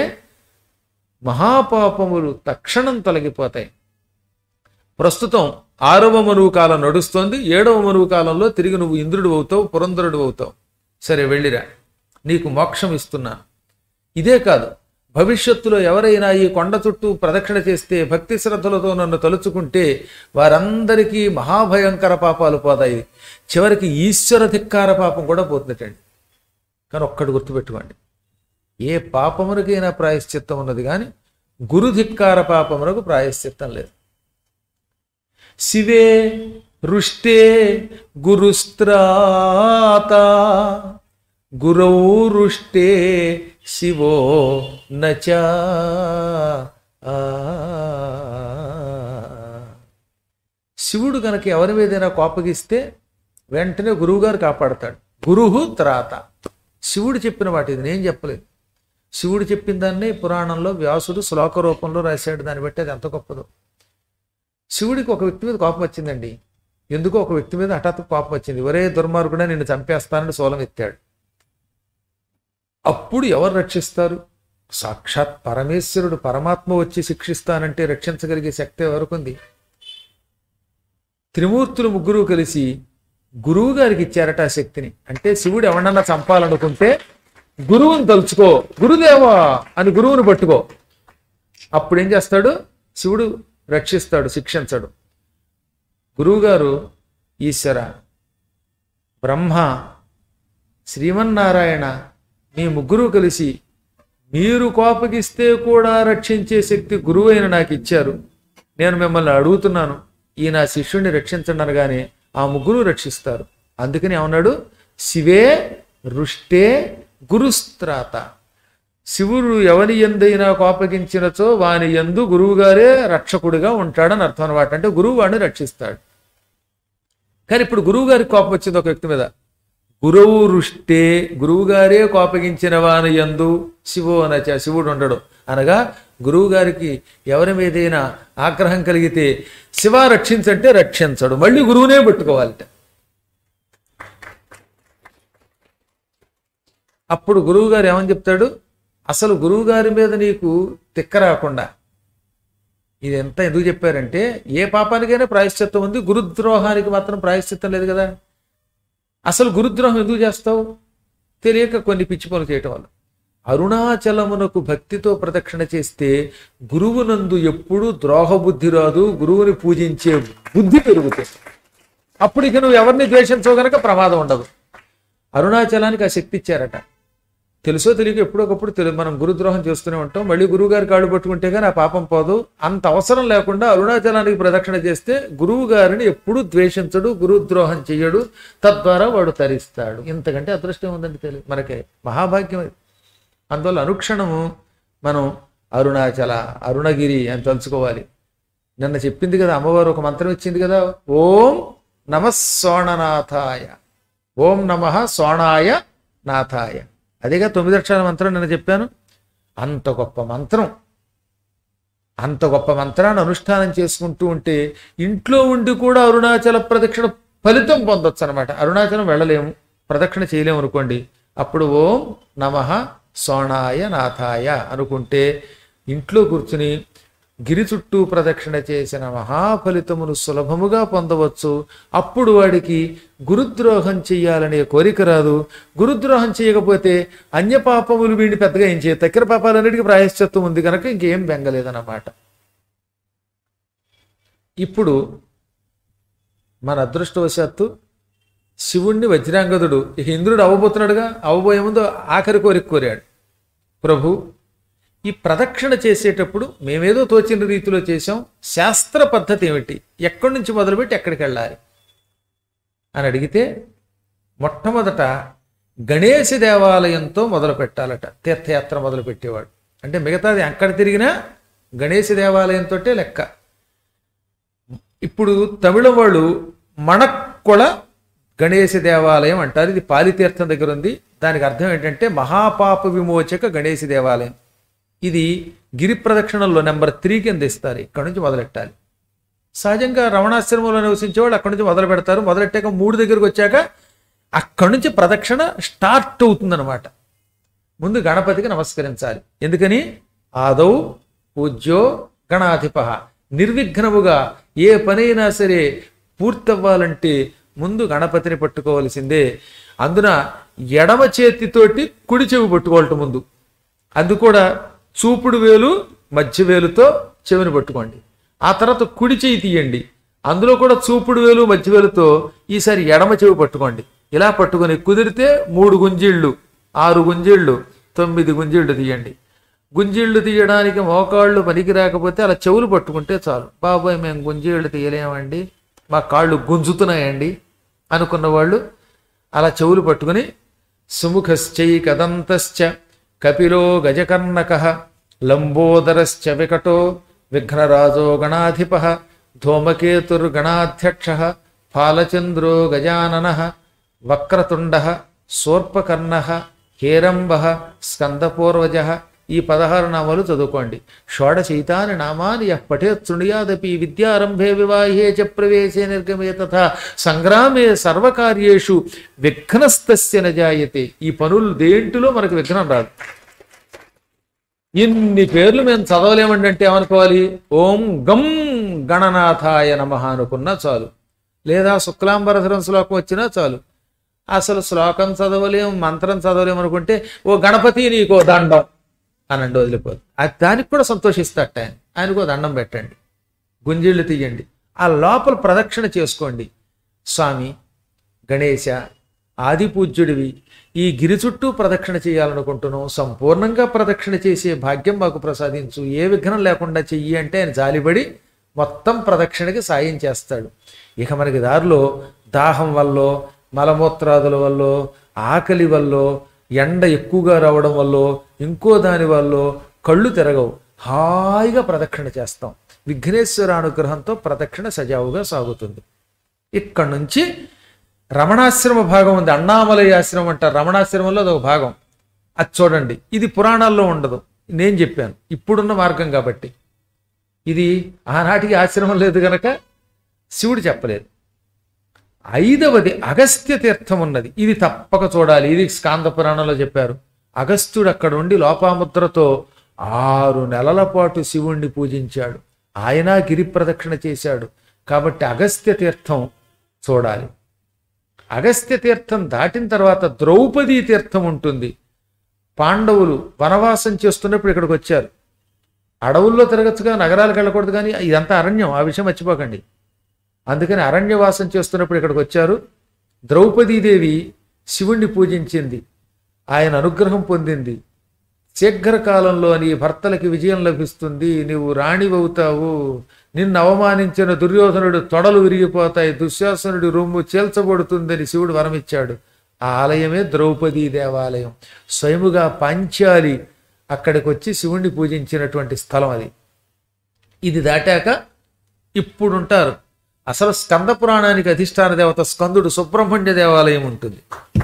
మహాపాపములు తక్షణం తొలగిపోతాయి. ప్రస్తుతం ఆరవ మనువు కాలం నడుస్తోంది. ఏడవ మనువు కాలంలో తిరిగి నువ్వు ఇంద్రుడు అవుతావు, పురంధరుడు అవుతావు. సరే వెళ్ళిరా, నీకు మోక్షం ఇస్తున్నాను. ఇదే కాదు, భవిష్యత్తులో ఎవరైనా ఈ కొండ చుట్టూ ప్రదక్షిణ చేస్తే, భక్తి శ్రద్ధలతో నన్ను తలుచుకుంటే వారందరికీ మహాభయంకర పాపాలు పోతాయి. చివరికి ఈశ్వర ధిక్కార పాపం కూడా పోతుందటండి. కానీ ఒక్కటి గుర్తుపెట్టుకోండి, ఏ పాపమునకైనా ప్రాయశ్చిత్తం ఉన్నది కానీ గురు ధిక్కార పాపమునకు ప్రాయశ్చిత్తం లేదు. శివే రుష్టే గురుస్త్రాత గురౌ రుష్టే శివో నచ. శివుడు కనుక ఎవరి మీదైనా కోపగిస్తే వెంటనే గురువుగారు కాపాడతాడు. గురుహు త్రాత. శివుడు చెప్పిన వాటి ఇది నేను చెప్పలేదు. శివుడు చెప్పిన దాన్ని పురాణంలో వ్యాసుడు శ్లోక రూపంలో రాశాడు. దాన్ని బట్టి అది ఎంత గొప్పదో. శివుడికి ఒక వ్యక్తి మీద కోపం వచ్చిందండి. ఎందుకో ఒక వ్యక్తి మీద హఠాత్తు కోపం వచ్చింది. ఒరే దుర్మార్గుడా, నిన్ను చంపేస్తానని శూలం ఎత్తాడు. అప్పుడు ఎవరు రక్షిస్తారు? సాక్షాత్ పరమేశ్వరుడు, పరమాత్మ వచ్చి శిక్షిస్తానంటే రక్షించగలిగే శక్తి ఎవరికుంది? త్రిమూర్తులు ముగ్గురు కలిసి గురువు గారికి ఇచ్చారట ఆ శక్తిని. అంటే శివుడు ఎవరన్నా చంపాలనుకుంటే గురువుని తలుచుకో, గురుదేవా అని గురువుని పట్టుకో. అప్పుడు ఏం చేస్తాడు? శివుడు రక్షిస్తాడు, శిక్షించడు. గురువుగారు ఈశ్వర, బ్రహ్మ, శ్రీమన్నారాయణ మీ ముగ్గురు కలిసి మీరు కోపగిస్తే కూడా రక్షించే శక్తి గురువైన నాకు ఇచ్చారు. నేను మిమ్మల్ని అడుగుతున్నాను, ఈ నా శిష్యుడిని రక్షించండి అనగానే ఆ ముగ్గురు రక్షిస్తారు. అందుకని ఏమన్నాడు? శివే రుష్టే గురుస్త్రాత. శివుడు ఎవరి ఎందైనా కోపగించినచో వాని యందు గురువుగారే రక్షకుడిగా ఉంటాడని అర్థం అనమాట. అంటే గురువు వాడిని రక్షిస్తాడు. కానీ ఇప్పుడు గురువు గారికి కోపం వచ్చింది ఒక వ్యక్తి మీద. గురువు రుష్టే, గురువుగారే కోపగించిన వాని యందు శివో నచ, శివుడు ఉండడు. అనగా గురువు గారికి ఎవరి మీదైనా ఆగ్రహం కలిగితే శివ రక్షించంటే రక్షించడు, మళ్ళీ గురువునే పట్టుకోవాలట. అప్పుడు గురువు గారు ఏమని చెప్తాడు? అసలు గురువు గారి మీద నీకు తిక్క రాకుండా ఇది ఎంత ఎందుకు చెప్పారంటే, ఏ పాపానికైనా ప్రాయశ్చిత్తం ఉంది, గురుద్రోహానికి మాత్రం ప్రాయశ్చిత్తం లేదు కదా. అసలు గురుద్రోహం ఎందుకు చేస్తావు? తెలియక కొన్ని పిచ్చి పనులు చేయటం వల్ల. అరుణాచలమునకు భక్తితో ప్రదక్షిణ చేస్తే గురువునందు ఎప్పుడూ ద్రోహ బుద్ధి రాదు, గురువుని పూజించే బుద్ధి పెరుగుతుంది. అప్పుడు ఇక నువ్వు ఎవరిని ద్వేషించవు గనక ప్రమాదం ఉండదు. అరుణాచలానికి ఆ శక్తి ఇచ్చారట. తెలుసో తెలియక ఎప్పుడొకప్పుడు తెలు మనం గురుద్రోహం చేస్తూనే ఉంటాం. మళ్ళీ గురువుగారి కాళ్ళు పట్టుకుంటే కానీ ఆ పాపం పోదు. అంత అవసరం లేకుండా అరుణాచలానికి ప్రదక్షిణ చేస్తే గురువు గారిని ఎప్పుడూ ద్వేషించడు, గురుద్రోహం చెయ్యడు. తద్వారా వాడు తరిస్తాడు. ఇంతకంటే అదృష్టం ఉందండి తెలియదు మనకి. మహాభాగ్యం. అందువల్ల అనుక్షణము మనం అరుణాచల, అరుణగిరి అని తలుచుకోవాలి. నిన్న చెప్పింది కదా అమ్మవారు, ఒక మంత్రం ఇచ్చింది కదా, ఓం నమ సోణనాథాయ, ఓం నమ సోణాయ నాథాయ. అదేగా తొమ్మిది అక్షరాల మంత్రం నిన్న చెప్పాను. అంత గొప్ప మంత్రం, అంత గొప్ప మంత్రాన్ని అనుష్ఠానం చేసుకుంటూ ఉంటే ఇంట్లో ఉండి కూడా అరుణాచల ప్రదక్షిణ ఫలితం పొందొచ్చు అనమాట. అరుణాచలం వెళ్ళలేము, ప్రదక్షిణ చేయలేము అనుకోండి, అప్పుడు ఓం నమః సోణాయ నాథాయ అనుకుంటే ఇంట్లో కూర్చుని గిరి చుట్టూ ప్రదక్షిణ చేసిన మహాఫలితమును సులభముగా పొందవచ్చు. అప్పుడు వాడికి గురుద్రోహం చెయ్యాలనే కోరిక రాదు. గురుద్రోహం చేయకపోతే అన్యపాపములు వీడిని పెద్దగా ఏం చేయ, తక్కిన పాపాలన్నిటికీ ప్రాయశ్చిత్తం ఉంది కనుక ఇంకేం బెంగలేదన్నమాట. ఇప్పుడు మన అదృష్టవశాత్తు శివుణ్ణి వజ్రాంగదుడు, ఇక ఇంద్రుడు అవ్వబోతున్నాడుగా, అవ్వబోయే ముందు ఆఖరి కోరిక కోరాడు, ప్రభు ఈ ప్రదక్షిణ చేసేటప్పుడు మేమేదో తోచిన రీతిలో చేసాం, శాస్త్ర పద్ధతి ఏమిటి, ఎక్కడి నుంచి మొదలుపెట్టి ఎక్కడికి వెళ్ళాలి అని అడిగితే, మొట్టమొదట గణేశ దేవాలయంతో మొదలు పెట్టాలట. తీర్థయాత్ర మొదలు పెట్టేవాడు అంటే మిగతాది ఎక్కడ తిరిగినా గణేశ దేవాలయంతో లెక్క. ఇప్పుడు తమిళం వాళ్ళు మణక్కుళ గణేశ దేవాలయం అంటారు. ఇది పాలితీర్థం దగ్గర ఉంది. దానికి అర్థం ఏంటంటే మహాపాప విమోచక గణేశ దేవాలయం. ఇది గిరి ప్రదక్షిణల్లో నెంబర్ త్రీ కింద ఇస్తారు. ఇక్కడ నుంచి మొదలెట్టాలి. సహజంగా రమణాశ్రమంలో నివసించే వాళ్ళు అక్కడి నుంచి మొదలు పెడతారు. మొదలెట్టాక మూడు దగ్గరకు వచ్చాక అక్కడి నుంచి ప్రదక్షిణ స్టార్ట్ అవుతుందన్నమాట. ముందు గణపతికి నమస్కరించాలి. ఎందుకని ఆదౌ పూజ్యో గణాధిప, నిర్విఘ్నముగా ఏ పనైనా సరే పూర్తవ్వాలంటే ముందు గణపతిని పట్టుకోవలసిందే. అందున ఎడమ చేతితోటి కుడి చెవి పట్టుకోవటం ముందు. అది కూడా చూపుడు వేలు మధ్య వేలుతో చెవిని పట్టుకోండి. ఆ తర్వాత కుడి చెయ్యి తీయండి, అందులో కూడా చూపుడు వేలు మధ్య వేలుతో ఈసారి ఎడమ చెవి పట్టుకోండి. ఇలా పట్టుకొని కుదిరితే మూడు గుంజీళ్ళు, ఆరు గుంజీళ్ళు, తొమ్మిది గుంజీళ్ళు తీయండి. గుంజీళ్ళు తీయడానికి మోకాళ్ళు పనికి రాకపోతే అలా చెవులు పట్టుకుంటే చాలు. బాబాయ్ మేము గుంజీళ్ళు తీయలేమండి, మా కాళ్ళు గుంజుతున్నాయండి అనుకున్న వాళ్ళు అలా చెవులు పట్టుకుని సుముఖశ్చై కదంతశ్చ కపిలో గజకర్ణక లంబోదరశ్చ వికటో విఘ్నరాజో గణాధిప ధూమకేతుర్గణాధ్యక్ష ఫాలచంద్రో గజానన వక్రతుండ శూర్పకర్ణ హేరంబ స్కందపూర్వజ. ఈ పదహారు నామాలు చదువుకోండి. షోడశైతాని నామాని యః పఠేత్ శృణుయాదపి విద్యారంభే వివాహే చ ప్రవేశే నిర్గమే తథా సంగ్రామే సర్వకార్యేషు విఘ్నస్తస్య న జాయతే. ఈ పనులు దేంటిలో మనకు విఘ్నం రాదు. ఇన్ని పేర్లు మేము చదవలేమండి అంటే ఏమనుకోవాలి, ఓం గం గణనాథాయ నమః అనుకున్నా చాలు, లేదా శుక్లాంబరధరం శ్లోకం వచ్చినా చాలు. అసలు శ్లోకం చదవలేం, మంత్రం చదవలేం అనుకుంటే ఓ గణపతి నీకో దండం అనండి, వదిలిపోదు. అది దానికి కూడా సంతోషిస్తాట ఆయన. ఆయనకో దండం పెట్టండి, గుంజీళ్ళు తీయండి, ఆ లోపల ప్రదక్షిణ చేసుకోండి. స్వామి గణేశ ఆదిపూజ్యుడివి, ఈ గిరి చుట్టూ ప్రదక్షిణ చేయాలనుకుంటున్నాం, సంపూర్ణంగా ప్రదక్షిణ చేసే భాగ్యం మాకు ప్రసాదించు, ఏ విఘ్నం లేకుండా చెయ్యి అంటే ఆయన జాలిపడి మొత్తం ప్రదక్షిణకి సాయం చేస్తాడు. ఇక మనకి దారిలో దాహం వల్ల, మలమూత్రాదుల వల్ల, ఆకలి వల్ల, ఎండ ఎక్కువగా రావడం వల్ల, ఇంకో దాని వల్ల కళ్ళు తిరగవు, హాయిగా ప్రదక్షిణ చేస్తాం. విఘ్నేశ్వర అనుగ్రహంతో ప్రదక్షిణ సజావుగా సాగుతుంది. ఇక్కడి నుంచి రమణాశ్రమ భాగం ఉంది, అన్నామలై ఆశ్రమం అంటారు. రమణాశ్రమంలో అదొక భాగం, అది చూడండి. ఇది పురాణాల్లో ఉండదు, నేను చెప్పాను ఇప్పుడున్న మార్గం కాబట్టి. ఇది ఆనాటికి ఆశ్రమం లేదు గనక శివుడు చెప్పలేదు. ఐదవది అగస్త్య తీర్థం ఉన్నది, ఇది తప్పక చూడాలి. ఇది స్కాంద పురాణంలో చెప్పారు. అగస్త్యుడు అక్కడ ఉండి లోపాముద్రతో ఆరు నెలల పాటు శివుణ్ణి పూజించాడు. ఆయన గిరి ప్రదక్షిణ చేశాడు కాబట్టి అగస్త్య తీర్థం చూడాలి. అగస్త్య తీర్థం దాటిన తర్వాత ద్రౌపదీ తీర్థం ఉంటుంది. పాండవులు వనవాసం చేస్తున్నప్పుడు ఇక్కడికి వచ్చారు. అడవుల్లో తిరగచ్చుగా, నగరాలకు వెళ్ళకూడదు, కానీ ఇదంతా అరణ్యం, ఆ విషయం మర్చిపోకండి. అందుకని అరణ్యవాసం చేస్తున్నప్పుడు ఇక్కడికి వచ్చారు. ద్రౌపదీదేవి శివుణ్ణి పూజించింది, ఆయన అనుగ్రహం పొందింది. శీఘ్రకాలంలో నీ భర్తలకి విజయం లభిస్తుంది, నీవు రాణివవుతావు, నిన్ను అవమానించిన దుర్యోధనుడు తొడలు విరిగిపోతాయి, దుశ్శాసనుడి రొమ్ము చేల్చబడుతుందని శివుడు వరమిచ్చాడు. ఆ ఆలయమే ద్రౌపదీ దేవాలయం. స్వయముగా పాంచాలి అక్కడికి వచ్చి శివుణ్ణి పూజించినటువంటి స్థలం అది. ఇది దాటాక ఇప్పుడుంటారు అసలు స్కంద పురాణానికి అధిష్టాన దేవత స్కందుడు సుబ్రహ్మణ్య దేవాలయం ఉంటుంది.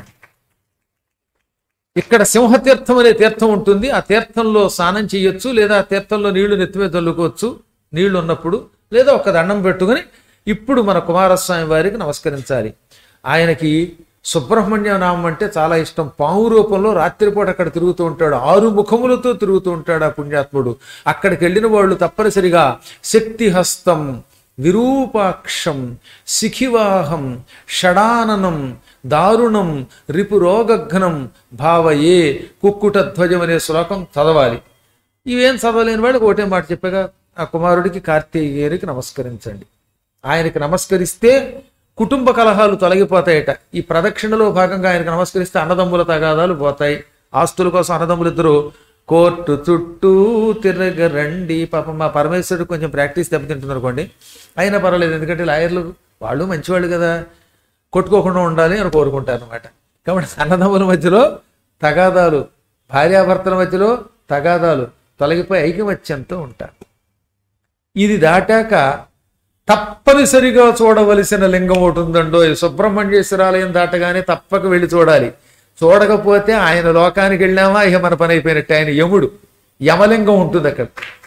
ఇక్కడ సింహతీర్థం అనే తీర్థం ఉంటుంది. ఆ తీర్థంలో స్నానం చేయొచ్చు, లేదా ఆ తీర్థంలో నీళ్లు నెత్తిమీద చల్లుకోవచ్చు నీళ్లు ఉన్నప్పుడు, లేదా ఒక దండం పెట్టుకుని ఇప్పుడు మన కుమారస్వామి వారికి నమస్కరించాలి. ఆయనకి సుబ్రహ్మణ్య నామం అంటే చాలా ఇష్టం. పాము రూపంలో రాత్రిపూట అక్కడ తిరుగుతూ ఉంటాడు, ఆరు ముఖములతో తిరుగుతూ ఉంటాడు ఆ పుణ్యాత్ముడు. అక్కడికి వెళ్ళిన వాళ్ళు తప్పనిసరిగా శక్తిహస్తం, విరూపాక్షం, శిఖివాహం, షడాననం, దారుణం, రిపురోగఘ్నం భావయే కుక్కుట ధ్వజం అనే శ్లోకం చదవాలి. ఇవేం చదవలేని వాడికి ఒకటే మాట చెప్పగా, ఆ కుమారుడికి కార్తీకేయునికి నమస్కరించండి. ఆయనకి నమస్కరిస్తే కుటుంబ కలహాలు తొలగిపోతాయట. ఈ ప్రదక్షిణలో భాగంగా ఆయనకు నమస్కరిస్తే అన్నదమ్ముల తగాదాలు పోతాయి. ఆస్తుల కోసం అన్నదమ్ములు ఇద్దరు కోర్టు చుట్టూ తిరగరండి. పాపం మా పరమేశ్వరుడు కొంచెం ప్రాక్టీస్ దెబ్బతింటున్నారు అనుకోండి, అయినా పర్వాలేదు, ఎందుకంటే లాయర్లు వాళ్ళు మంచివాళ్ళు కదా, కొట్టుకోకుండా ఉండాలి అని కోరుకుంటారు అనమాట. కాబట్టి అన్నదమ్ముల మధ్యలో తగాదాలు, భార్యాభర్తల మధ్యలో తగాదాలు తొలగిపోయి ఐకమత్యంతో ఉంటారు. ఇది దాటాక తప్పనిసరిగా చూడవలసిన లింగం ఒకటి ఉందండో. సుబ్రహ్మణ్యేశ్వరాలయం దాటగానే తప్పక వెళ్ళి చూడాలి. చూడకపోతే ఆయన లోకానికి వెళ్ళామా ఇక మన పని అయిపోయినట్టు. ఆయన యముడు, యమలింగం ఉంటుంది అక్కడ,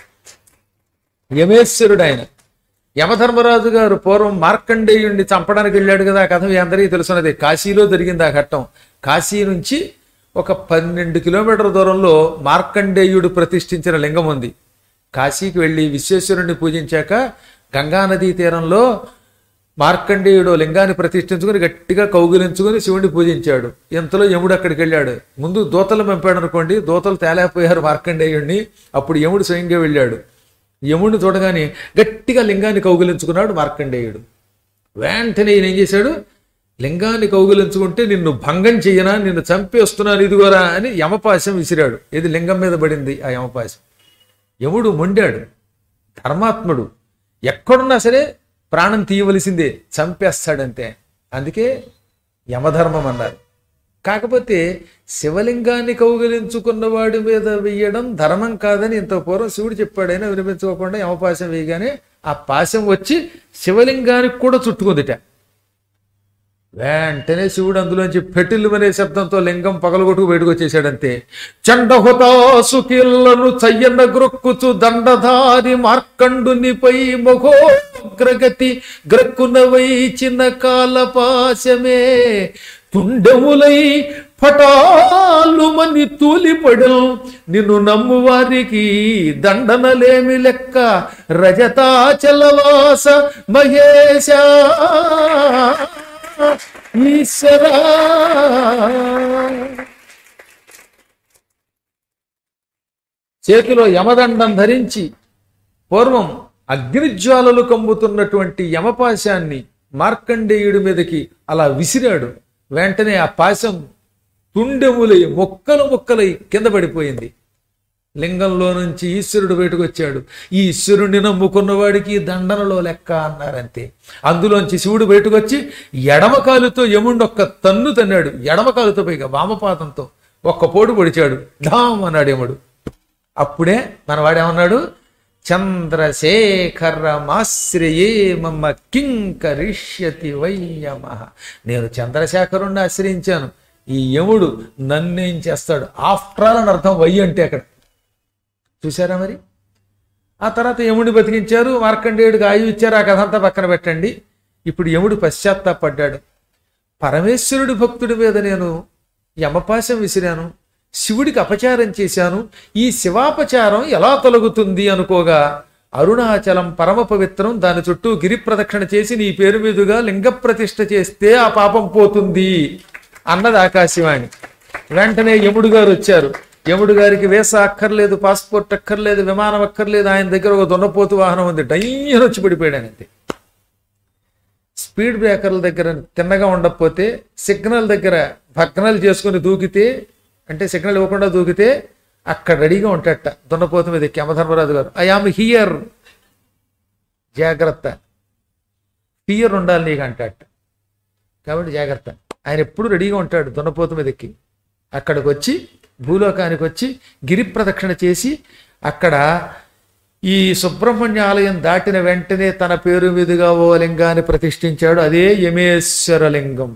యమేశ్వరుడు ఆయన. యమధర్మరాజు గారు పూర్వం మార్కండేయుణ్ణి చంపడానికి వెళ్ళాడు కదా, ఆ కథ మీ అందరికీ తెలుసున్నది. కాశీలో జరిగింది ఆ ఘట్టం. కాశీ నుంచి ఒక పన్నెండు కిలోమీటర్ల దూరంలో మార్కండేయుడు ప్రతిష్ఠించిన లింగం ఉంది. కాశీకి వెళ్ళి విశ్వేశ్వరుణ్ణి పూజించాక గంగానదీ తీరంలో మార్కండేయుడు లింగాన్ని ప్రతిష్ఠించుకుని గట్టిగా కౌగిలించుకుని శివుడిని పూజించాడు. ఇంతలో యముడు అక్కడికి వెళ్ళాడు. ముందు దూతలు పంపాడు అనుకోండి, దూతలు తేలేకపోయారు మార్కండేయుడిని. అప్పుడు యముడు స్వయంగా వెళ్ళాడు. యముడిని చూడగానే గట్టిగా లింగాన్ని కౌగిలించుకున్నాడు మార్కండేయుడు. వెంటనే ఈయన ఏం చేశాడు, లింగాన్ని కౌగిలించుకుంటే నిన్ను భంగం చెయ్యనా, నిన్ను చంపేస్తున్నాను ఇదిగోరా అని యమపాశం విసిరాడు. ఇది లింగం మీద పడింది ఆ యమపాశం. యముడు మొండాడు, ధర్మాత్ముడు, ఎక్కడున్నా సరే ప్రాణం తీయవలసిందే, చంపేస్తాడంతే. అందుకే యమధర్మం అన్నారు. కాకపోతే శివలింగాన్ని కౌగిలించుకున్న వాడి మీద వెయ్యడం ధర్మం కాదని ఇంత పూర్వం శివుడు చెప్పాడైనా వినిపించుకోకుండా యమపాశం వేయగానే ఆ పాశం వచ్చి శివలింగానికి కూడా చుట్టుకుందిట. వెంటనే శివుడు అందులోంచి పెటిల్లు అనే శబ్దంతో లింగం పగలగొట్టుకు బయటకు వచ్చేసాడంతే. చండహుతాసుకిళ్లను చయ్యన గ్రొక్కుచు దండధారి మార్కండునిపై మఘోగ్రగతి గ్రక్కునవై చిన్న కాలపాశమే తుండములై పటాలుమని తూలిపడు నిన్ను నమ్ము వారికి దండనలేమి లెక్క రజతాచలవాస మహేశ ఈశ్వరా. చేతిలో యమదండం ధరించి పూర్వం అగ్నిజ్వాలలు కమ్ముతున్నటువంటి యమపాశాన్ని మార్కండేయుడి మీదకి అలా విసిరాడు. వెంటనే ఆ పాశం తుండెములై మొక్కలు మొక్కలై కింద పడిపోయింది. లింగంలో నుంచి ఈశ్వరుడు బయటకు వచ్చాడు. ఈ ఈశ్వరుణ్ణి నమ్ముకున్నవాడికి దండనలో లెక్క అన్నారంతే. అందులోంచి శివుడు బయటకు వచ్చి ఎడమకాలుతో యముండి ఒక్క తన్ను తన్నాడు. ఎడమకాలుతో పైగా వామపాదంతో ఒక్క పోటు పొడిచాడు. ధామ్ అన్నాడు యముడు. అప్పుడే మనవాడేమన్నాడు, చంద్రశేఖరమాశ్రయే మమ్మ కింకరిష్యతి వయ్యమ. నేను చంద్రశేఖరుణ్ణి ఆశ్రయించాను, ఈ యముడు నన్నేం చేస్తాడు. ఆఫ్టర్ ఆల్ అని అర్థం వయ్యి అంటే అక్కడ. చూసారా మరి. ఆ తర్వాత యముడిని బతికించారు, మార్కండేయుడికి ఆయువు ఇచ్చారు. ఆ కథ అంతా పక్కన పెట్టండి. ఇప్పుడు యముడు పశ్చాత్తాపడ్డాడు. పరమేశ్వరుడి భక్తుడి మీద నేను యమపాశం విసిరాను, శివుడికి అపచారం చేశాను, ఈ శివాపచారం ఎలా తొలగుతుంది అనుకోగా అరుణాచలం పరమ పవిత్రం, దాని చుట్టూ గిరి ప్రదక్షిణ చేసి నీ పేరు మీదుగా లింగ ప్రతిష్ఠ చేస్తే ఆ పాపం పోతుంది అన్నది ఆకాశవాణి. వెంటనే యముడు గారు వచ్చారు. యముడు గారికి వీసా అక్కర్లేదు, పాస్పోర్ట్ అక్కర్లేదు, విమానం అక్కర్లేదు. ఆయన దగ్గర ఒక దున్నపోతు వాహనం ఉంది. డయ్యని వచ్చి పడిపోయాడు అంతే. స్పీడ్ బ్రేకర్ల దగ్గర తిన్నగా ఉండకపోతే, సిగ్నల్ దగ్గర భగ్నాలు చేసుకుని దూకితే, అంటే సిగ్నల్ ఇవ్వకుండా దూకితే అక్కడ రెడీగా ఉంటాడట దున్నపోతు మీద ఎక్కి యమధర్మరాజు గారు. ఐ ఆమ్ హియర్, జాగ్రత్త, ఫియర్ ఉండాలి నీకు అంటాడట. కాబట్టి జాగ్రత్త. ఆయన ఎప్పుడు రెడీగా ఉంటాడు దున్నపోతు మీద ఎక్కి. అక్కడికి వచ్చి భూలోకానికి వచ్చి గిరి ప్రదక్షిణ చేసి అక్కడ ఈ సుబ్రహ్మణ్య ఆలయం దాటిన వెంటనే తన పేరు మీదుగా ఓ లింగాన్ని ప్రతిష్ఠించాడు. అదే యమేశ్వర లింగం.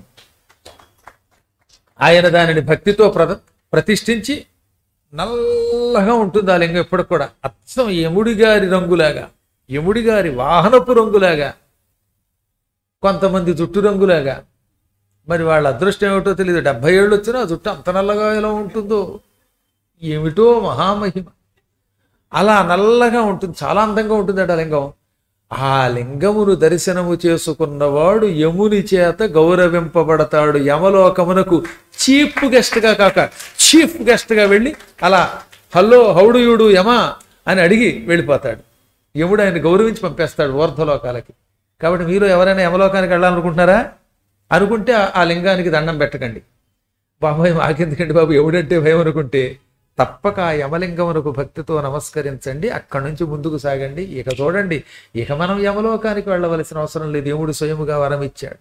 ఆయన దానిని భక్తితో ప్ర ప్రతిష్ఠించి నల్లగా ఉంటుంది ఆ లింగం ఎప్పటికి కూడా. అచ్చం యముడి గారి రంగులాగా, యముడి గారి వాహనపు రంగులాగా, కొంతమంది జుట్టు రంగులాగా. మరి వాళ్ళ అదృష్టం ఏమిటో తెలియదు. డెబ్బై ఏళ్ళు వచ్చినా జుట్టు అంత నల్లగా ఎలా ఉంటుందో ఏమిటో మహామహిమ. అలా నల్లగా ఉంటుంది, చాలా అందంగా ఉంటుంది ఆ లింగం. ఆ లింగమును దర్శనము చేసుకున్నవాడు యముని చేత గౌరవింపబడతాడు. యమలోకమునకు చీఫ్ గెస్ట్గా కాక చీఫ్ గెస్ట్గా వెళ్ళి అలా హలో హౌడుయుడు యమ అని అడిగి వెళ్ళిపోతాడు. యముడు ఆయన గౌరవించి పంపేస్తాడు ఊర్ధ్వలోకాలకి. కాబట్టి మీరు ఎవరైనా యమలోకానికి వెళ్ళాలనుకుంటున్నారా? అనుకుంటే ఆ లింగానికి దండం పెట్టకండి. బాబాయ్ మాకెందుకండి బాబు ఎవడంటే భయం అనుకుంటే తప్పక ఆ యమలింగమునకు భక్తితో నమస్కరించండి. అక్కడి నుంచి ముందుకు సాగండి. ఇక చూడండి, ఇక మనం యమలోకానికి వెళ్ళవలసిన అవసరం లేదు. దేవుడు స్వయముగా వరం ఇచ్చాడు.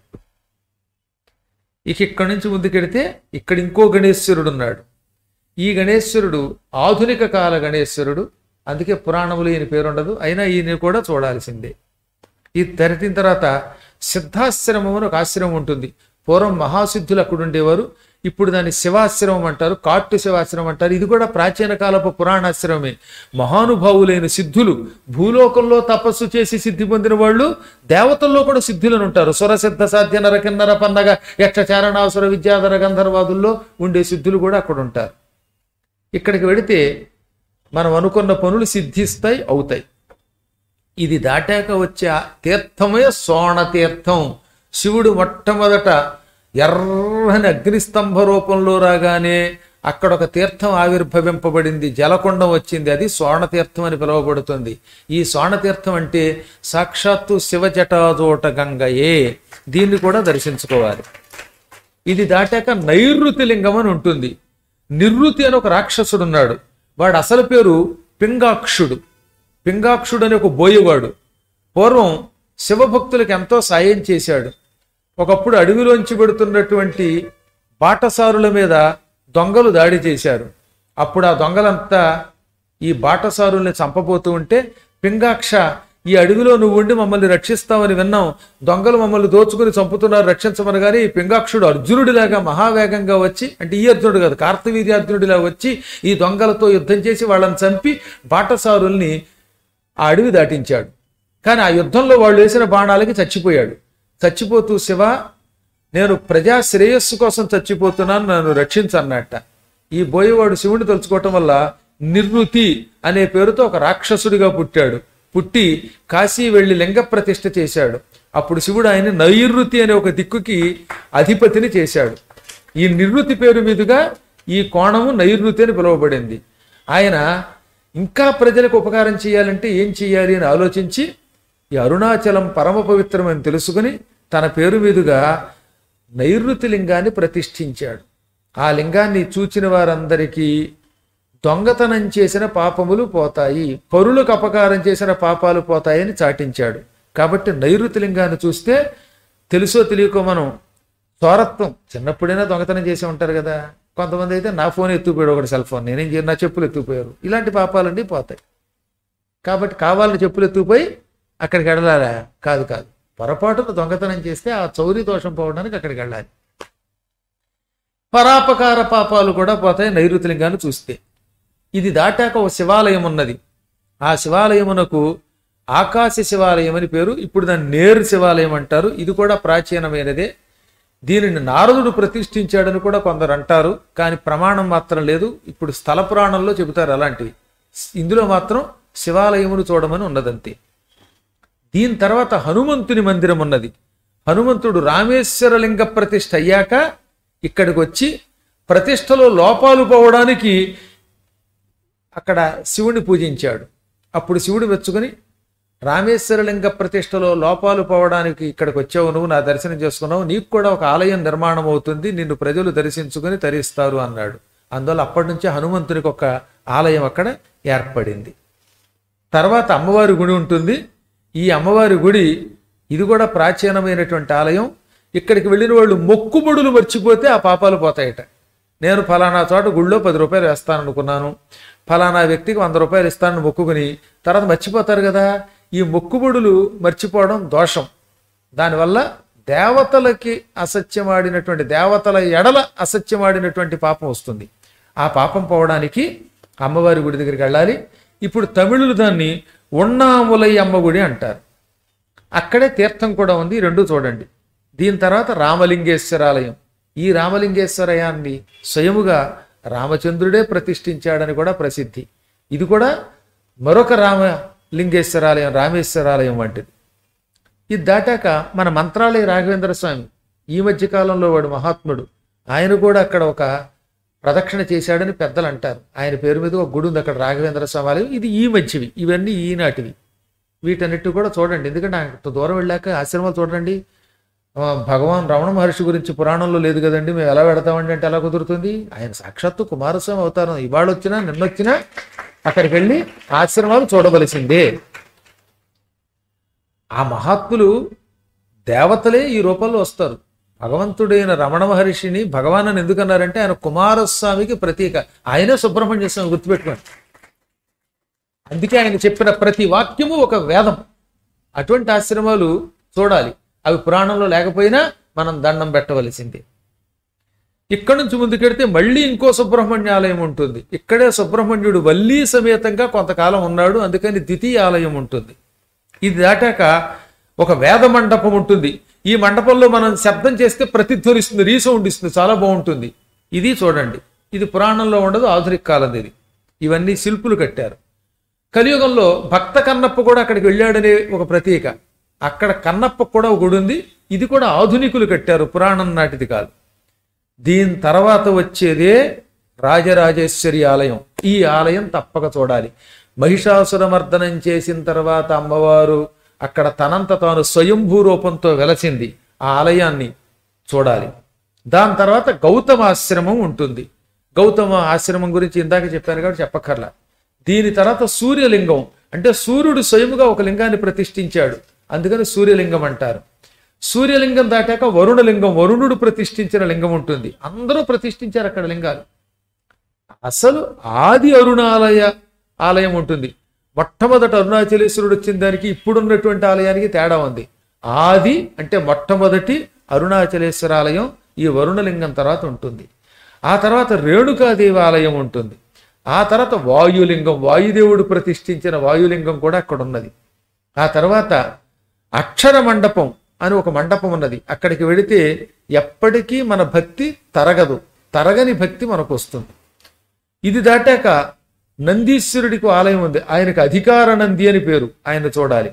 ఇక ఇక్కడి నుంచి ముందుకెడితే ఇక్కడ ఇంకో గణేశ్వరుడు ఉన్నాడు. ఈ గణేశ్వరుడు ఆధునిక కాల గణేశ్వరుడు. అందుకే పురాణములు ఈయన పేరుండదు. అయినా ఈయన కూడా చూడాల్సిందే. ఈ తెరటిన తర్వాత సిద్ధాశ్రమం అని ఒక ఆశ్రమం ఉంటుంది. పూర్వం మహాసిద్ధులు అక్కడ ఉండేవారు. ఇప్పుడు దాన్ని శివాశ్రమం అంటారు, కాట్టు శివాశ్రమం అంటారు. ఇది కూడా ప్రాచీన కాలపు పురాణాశ్రమమే. మహానుభావులైన సిద్ధులు భూలోకంలో తపస్సు చేసి సిద్ధి పొందిన వాళ్ళు దేవతల్లో కూడా సిద్ధులను ఉంటారు. సురసిద్ధ సాధ్య నర కిన్నర పన్నగ యక్ష చారణాసుర విద్యాధర గంధర్వాదుల్లో ఉండే సిద్ధులు కూడా అక్కడ ఉంటారు. ఇక్కడికి వెడితే మనం అనుకున్న పనులు సిద్ధిస్తాయి, అవుతాయి. ఇది దాటాక వచ్చే తీర్థమే సోణ తీర్థం. శివుడు మొట్టమొదట ఎర్రని అగ్నిస్తంభ రూపంలో రాగానే అక్కడ ఒక తీర్థం ఆవిర్భవింపబడింది, జలకొండం వచ్చింది. అది సోణతీర్థం అని పిలువబడుతుంది. ఈ సోణతీర్థం అంటే సాక్షాత్తు శివజటాజోట గంగయే. దీన్ని కూడా దర్శించుకోవాలి. ఇది దాటాక నైరుతి లింగం అని ఉంటుంది. నివృత్తి అని ఒక రాక్షసుడు ఉన్నాడు. వాడు అసలు పేరు పింగాక్షుడు. పింగాక్షుడు అని ఒక బోయేవాడు. పూర్వం శివభక్తులకు ఎంతో సాయం చేశాడు. ఒకప్పుడు అడవిలోంచి పెడుతున్నటువంటి బాటసారుల మీద దొంగలు దాడి చేశారు. అప్పుడు ఆ దొంగలంతా ఈ బాటసారుల్ని చంపబోతూ ఉంటే, పింగాక్ష ఈ అడవిలో నువ్వు ఉండి మమ్మల్ని రక్షిస్తావని విన్నాం, దొంగలు మమ్మల్ని దోచుకుని చంపుతున్నారు, రక్షించమని. కానీ పింగాక్షుడు అర్జునుడిలాగా మహావేగంగా వచ్చి, అంటే ఈ అర్జునుడు కాదు, కార్తవీర్యార్జునుడిలా వచ్చి ఈ దొంగలతో యుద్ధం చేసి వాళ్ళని చంపి బాటసారుల్ని ఆ అడవి దాటించాడు. కానీ ఆ యుద్ధంలో వాళ్ళు వేసిన బాణాలకి చచ్చిపోయాడు. చచ్చిపోతూ శివ, నేను ప్రజా శ్రేయస్సు కోసం చచ్చిపోతున్నాను, నన్ను రక్షించన్నట్ట. ఈ బోయేవాడు శివుని తలుచుకోవటం వల్ల నిర్వృతి అనే పేరుతో ఒక రాక్షసుడిగా పుట్టాడు. పుట్టి కాశీ వెళ్లి లింగ ప్రతిష్ఠ చేశాడు. అప్పుడు శివుడు ఆయన నైరుతి అనే ఒక దిక్కుకి అధిపతిని చేశాడు. ఈ నిర్వృతి పేరు మీదుగా ఈ కోణము నైరుతి అని పిలువబడింది. ఆయన ఇంకా ప్రజలకు ఉపకారం చేయాలంటే ఏం చేయాలి అని ఆలోచించి ఈ అరుణాచలం పరమ పవిత్రం అని తెలుసుకుని తన పేరు మీదుగా నైరుతి లింగాన్ని ప్రతిష్ఠించాడు. ఆ లింగాన్ని చూచిన వారందరికీ దొంగతనం చేసిన పాపములు పోతాయి, పరులకు అపకారం చేసిన పాపాలు పోతాయని చాటించాడు. కాబట్టి నైరుతి లింగాన్ని చూస్తే తెలుసో తెలియకో మనం స్వారత్వం, చిన్నప్పుడైనా దొంగతనం చేసి ఉంటారు కదా. కొంతమంది అయితే నా ఫోన్ ఎత్తుకుపోయాడు, ఒకటి సెల్ ఫోన్, నేనేం చేయను, నా చెప్పులు ఎత్తుకుపోయారు. ఇలాంటి పాపాలన్నీ పోతాయి. కాబట్టి కావాలని చెప్పులు ఎత్తుకుపోయి అక్కడికి వెళ్ళాలా? కాదు కాదు, పొరపాటున దొంగతనం చేస్తే ఆ చౌరీ దోషం పోవడానికి అక్కడికి వెళ్ళాలి. పరాపకార పాపాలు కూడా పోతాయి నైరుతి లింగాన్ని చూస్తే. ఇది దాటాక ఒక శివాలయం ఉన్నది. ఆ శివాలయమునకు ఆకాశ శివాలయం అని పేరు. ఇప్పుడు దాన్ని నేరు శివాలయం అంటారు. ఇది కూడా ప్రాచీనమైనదే. దీనిని నారదుడు ప్రతిష్ఠించాడని కూడా కొందరు అంటారు, కానీ ప్రమాణం మాత్రం లేదు. ఇప్పుడు స్థల పురాణంలో చెబుతారు అలాంటివి. ఇందులో మాత్రం శివాలయమును చూడమని ఉన్నదంతే. దీని తర్వాత హనుమంతుని మందిరం ఉన్నది. హనుమంతుడు రామేశ్వర లింగ ప్రతిష్ఠ అయ్యాక ఇక్కడికి వచ్చి ప్రతిష్టలో లోపాలు పోవడానికి అక్కడ శివుని పూజించాడు. అప్పుడు శివుడు మెచ్చుకొని, రామేశ్వర లింగ ప్రతిష్టలో లోపాలు పోవడానికి ఇక్కడికి వచ్చావు, నువ్వు నా దర్శనం చేసుకున్నావు, నీకు కూడా ఒక ఆలయం నిర్మాణం అవుతుంది, నిన్ను ప్రజలు దర్శించుకొని తరిస్తారు అన్నాడు. అందువల్ల అప్పటి నుంచే హనుమంతునికి ఒక ఆలయం అక్కడ ఏర్పడింది. తర్వాత అమ్మవారి గుడి ఉంటుంది. ఈ అమ్మవారి గుడి ఇది కూడా ప్రాచీనమైనటువంటి ఆలయం. ఇక్కడికి వెళ్ళిన వాళ్ళు మొక్కుబడులు మర్చిపోతే ఆ పాపాలు పోతాయట. నేను ఫలానా చోట గుళ్ళో పది రూపాయలు వేస్తాననుకున్నాను, ఫలానా వ్యక్తికి వంద రూపాయలు ఇస్తానని మొక్కుకుని తర్వాత మర్చిపోతారు కదా. ఈ మొక్కుబడులు మర్చిపోవడం దోషం. దానివల్ల దేవతలకి అసత్యమాడినటువంటి, దేవతల ఎడల అసత్యమాడినటువంటి పాపం వస్తుంది. ఆ పాపం పోవడానికి అమ్మవారి గుడి దగ్గరికి వెళ్ళాలి. ఇప్పుడు తమిళులు దాన్ని ఉన్నాములై అమ్మ గుడి అంటారు. అక్కడే తీర్థం కూడా ఉంది, రెండు చూడండి. దీని తర్వాత రామలింగేశ్వరాలయం. ఈ రామలింగేశ్వరయాన్ని స్వయముగా రామచంద్రుడే ప్రతిష్ఠించాడని కూడా ప్రసిద్ధి. ఇది కూడా మరొక రామలింగేశ్వరాలయం, రామేశ్వరాలయం వంటిది. ఇది దాటాక మన మంత్రాలయ రాఘవేంద్ర స్వామి, ఈ మధ్య కాలంలో వాడు మహాత్ముడు, ఆయన కూడా అక్కడ ఒక ప్రదక్షిణ చేశాడని పెద్దలు అంటారు. ఆయన పేరు మీద ఒక గుడి ఉంది అక్కడ, రాఘవేంద్ర స్వామి ఆలయం. ఇది ఈ మధ్యవి, ఇవన్నీ ఈనాటివి. వీటన్నిటి కూడా చూడండి. ఎందుకంటే అంత దూరం వెళ్ళాక ఆశ్రమాలు చూడండి. భగవాన్ రమణ మహర్షి గురించి పురాణంలో లేదు కదండి, మేము ఎలా పెడతామండి అంటే ఎలా కుదురుతుంది? ఆయన సాక్షాత్తు కుమారస్వామి అవతారం. ఇవాళ వచ్చినా నిన్నొచ్చినా అక్కడికి వెళ్ళి ఆశ్రమాలు చూడవలసిందే. ఆ మహాత్ములు దేవతలే ఈ రూపంలో వస్తారు. భగవంతుడైన రమణ మహర్షిని భగవాన్ అని ఎందుకన్నారంటే ఆయన కుమారస్వామికి ప్రతీక. ఆయనే సుబ్రహ్మణ్య స్వామి, గుర్తుపెట్టుకోండి. అందుకే ఆయన చెప్పిన ప్రతి వాక్యము ఒక వేదం. అటువంటి ఆశ్రమాలు చూడాలి. అవి పురాణంలో లేకపోయినా మనం దండం పెట్టవలసిందే. ఇక్కడ నుంచి ముందుకెడితే మళ్ళీ ఇంకో సుబ్రహ్మణ్య ఆలయం ఉంటుంది. ఇక్కడే సుబ్రహ్మణ్యుడు వల్లీ సమేతంగా కొంతకాలం ఉన్నాడు, అందుకని ద్వితీయ ఆలయం ఉంటుంది. ఇది దాటాక ఒక వేద మండపం ఉంటుంది. ఈ మండపంలో మనం శబ్దం చేస్తే ప్రతిధ్వనిస్తుంది, రీసౌండ్ ఇస్తుంది, చాలా బాగుంటుంది. ఇది చూడండి. ఇది పురాణంలో ఉండదు, ఆధునిక కాలం ఇది. ఇవన్నీ శిల్పులు కట్టారు. కలియుగంలో భక్త కన్నప్ప కూడా అక్కడికి వెళ్ళాడనే ఒక ప్రతీక. అక్కడ కన్నప్ప కూడా ఒక గుడి ఉంది. ఇది కూడా ఆధునికులు కట్టారు, పురాణం నాటిది కాదు. దీని తర్వాత వచ్చేదే రాజరాజేశ్వరి ఆలయం. ఈ ఆలయం తప్పక చూడాలి. మహిషాసురమర్దనం చేసిన తర్వాత అమ్మవారు అక్కడ తనంత తాను స్వయంభూ రూపంతో వెలసింది. ఆ ఆలయాన్ని చూడాలి. దాని తర్వాత గౌతమ ఆశ్రమం ఉంటుంది. గౌతమ ఆశ్రమం గురించి ఇందాక చెప్పాను కాబట్టి చెప్పక్కర్లా. దీని తర్వాత సూర్యలింగం, అంటే సూర్యుడు స్వయముగా ఒక లింగాన్ని ప్రతిష్ఠించాడు, అందుకని సూర్యలింగం అంటారు. సూర్యలింగం దాటాక వరుణలింగం, వరుణుడు ప్రతిష్ఠించిన లింగం ఉంటుంది. అందరూ ప్రతిష్ఠించారు అక్కడ లింగాలు. అసలు ఆది అరుణాలయ ఆలయం ఉంటుంది. మొట్టమొదట అరుణాచలేశ్వరుడు వచ్చిన దానికి ఇప్పుడున్నటువంటి ఆలయానికి తేడా ఉంది. ఆది అంటే మొట్టమొదటి అరుణాచలేశ్వర ఆలయం ఈ వరుణలింగం తర్వాత ఉంటుంది. ఆ తర్వాత రేణుకాదేవి ఆలయం ఉంటుంది. ఆ తర్వాత వాయులింగం, వాయుదేవుడు ప్రతిష్ఠించిన వాయులింగం కూడా అక్కడ ఉన్నది. ఆ తర్వాత అక్షర మండపం అని ఒక మండపం ఉన్నది. అక్కడికి వెళితే ఎప్పటికీ మన భక్తి తరగదు, తరగని భక్తి మనకు వస్తుంది. ఇది దాటాక నందీశ్వరుడికి ఆలయం ఉంది. ఆయనకు అధికార నంది అని పేరు. ఆయన చూడాలి.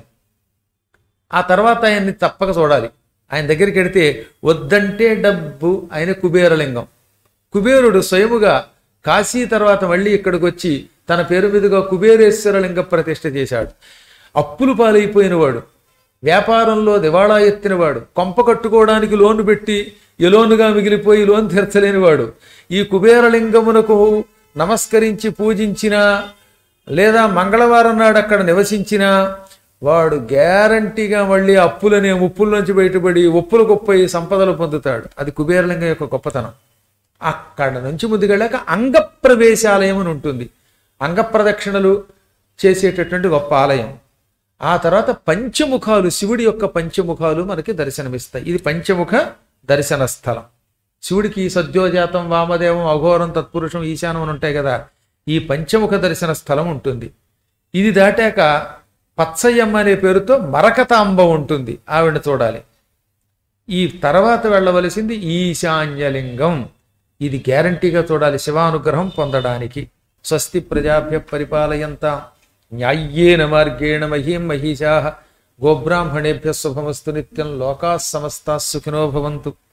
ఆ తర్వాత ఆయన్ని తప్పక చూడాలి. ఆయన దగ్గరికి వెడితే వద్దంటే డబ్బు, ఆయన కుబేరలింగం. కుబేరుడు స్వయముగా కాశీ తర్వాత మళ్ళీ ఇక్కడికి వచ్చి తన పేరు మీదుగా కుబేరేశ్వర లింగ ప్రతిష్ఠ చేశాడు. అప్పులు పాలైపోయినవాడు, వ్యాపారంలో దివాళా ఎత్తినవాడు, కొంప కట్టుకోవడానికి లోను పెట్టి ఎలోనుగా మిగిలిపోయి లోన్ తీర్చలేనివాడు ఈ కుబేరలింగమునకు నమస్కరించి పూజించినా లేదా మంగళవారం నాడు అక్కడ నివసించినా వాడు గ్యారంటీగా మళ్ళీ అప్పులనే ముప్పుల నుంచి బయటపడి ఒప్పులు గొప్ప సంపదలు పొందుతాడు. అది కుబేరలింగం యొక్క గొప్పతనం. అక్కడ నుంచి ముందుకెళ్ళాక అంగప్రవేశాలయం అని ఉంటుంది. అంగప్రదక్షిణలు చేసేటటువంటి గొప్ప ఆలయం. ఆ తర్వాత పంచముఖాలు, శివుడి యొక్క పంచముఖాలు మనకి దర్శనమిస్తాయి. ఇది పంచముఖ దర్శన స్థలం. శివుడికి సద్యోజాతం, వామదేవం, అఘోరం, తత్పురుషం, ఈశానం అని ఉంటాయి కదా. ఈ పంచముఖ దర్శన స్థలం ఉంటుంది. ఇది దాటాక పచ్చయ్యమ్మ అనే పేరుతో మరకతాంబ ఉంటుంది, ఆవిడ చూడాలి. ఈ తర్వాత వెళ్ళవలసింది ఈశాన్యలింగం. ఇది గ్యారంటీగా చూడాలి శివానుగ్రహం పొందడానికి. స్వస్తి ప్రజాభ్య పరిపాలయంతాం న్యాయ్యేన మార్గేణ మహీం మహిషాః గోబ్రాహ్మణేభ్య శుభమస్తు నిత్యం లోకాః సమస్తాః సుఖినో భవంతు.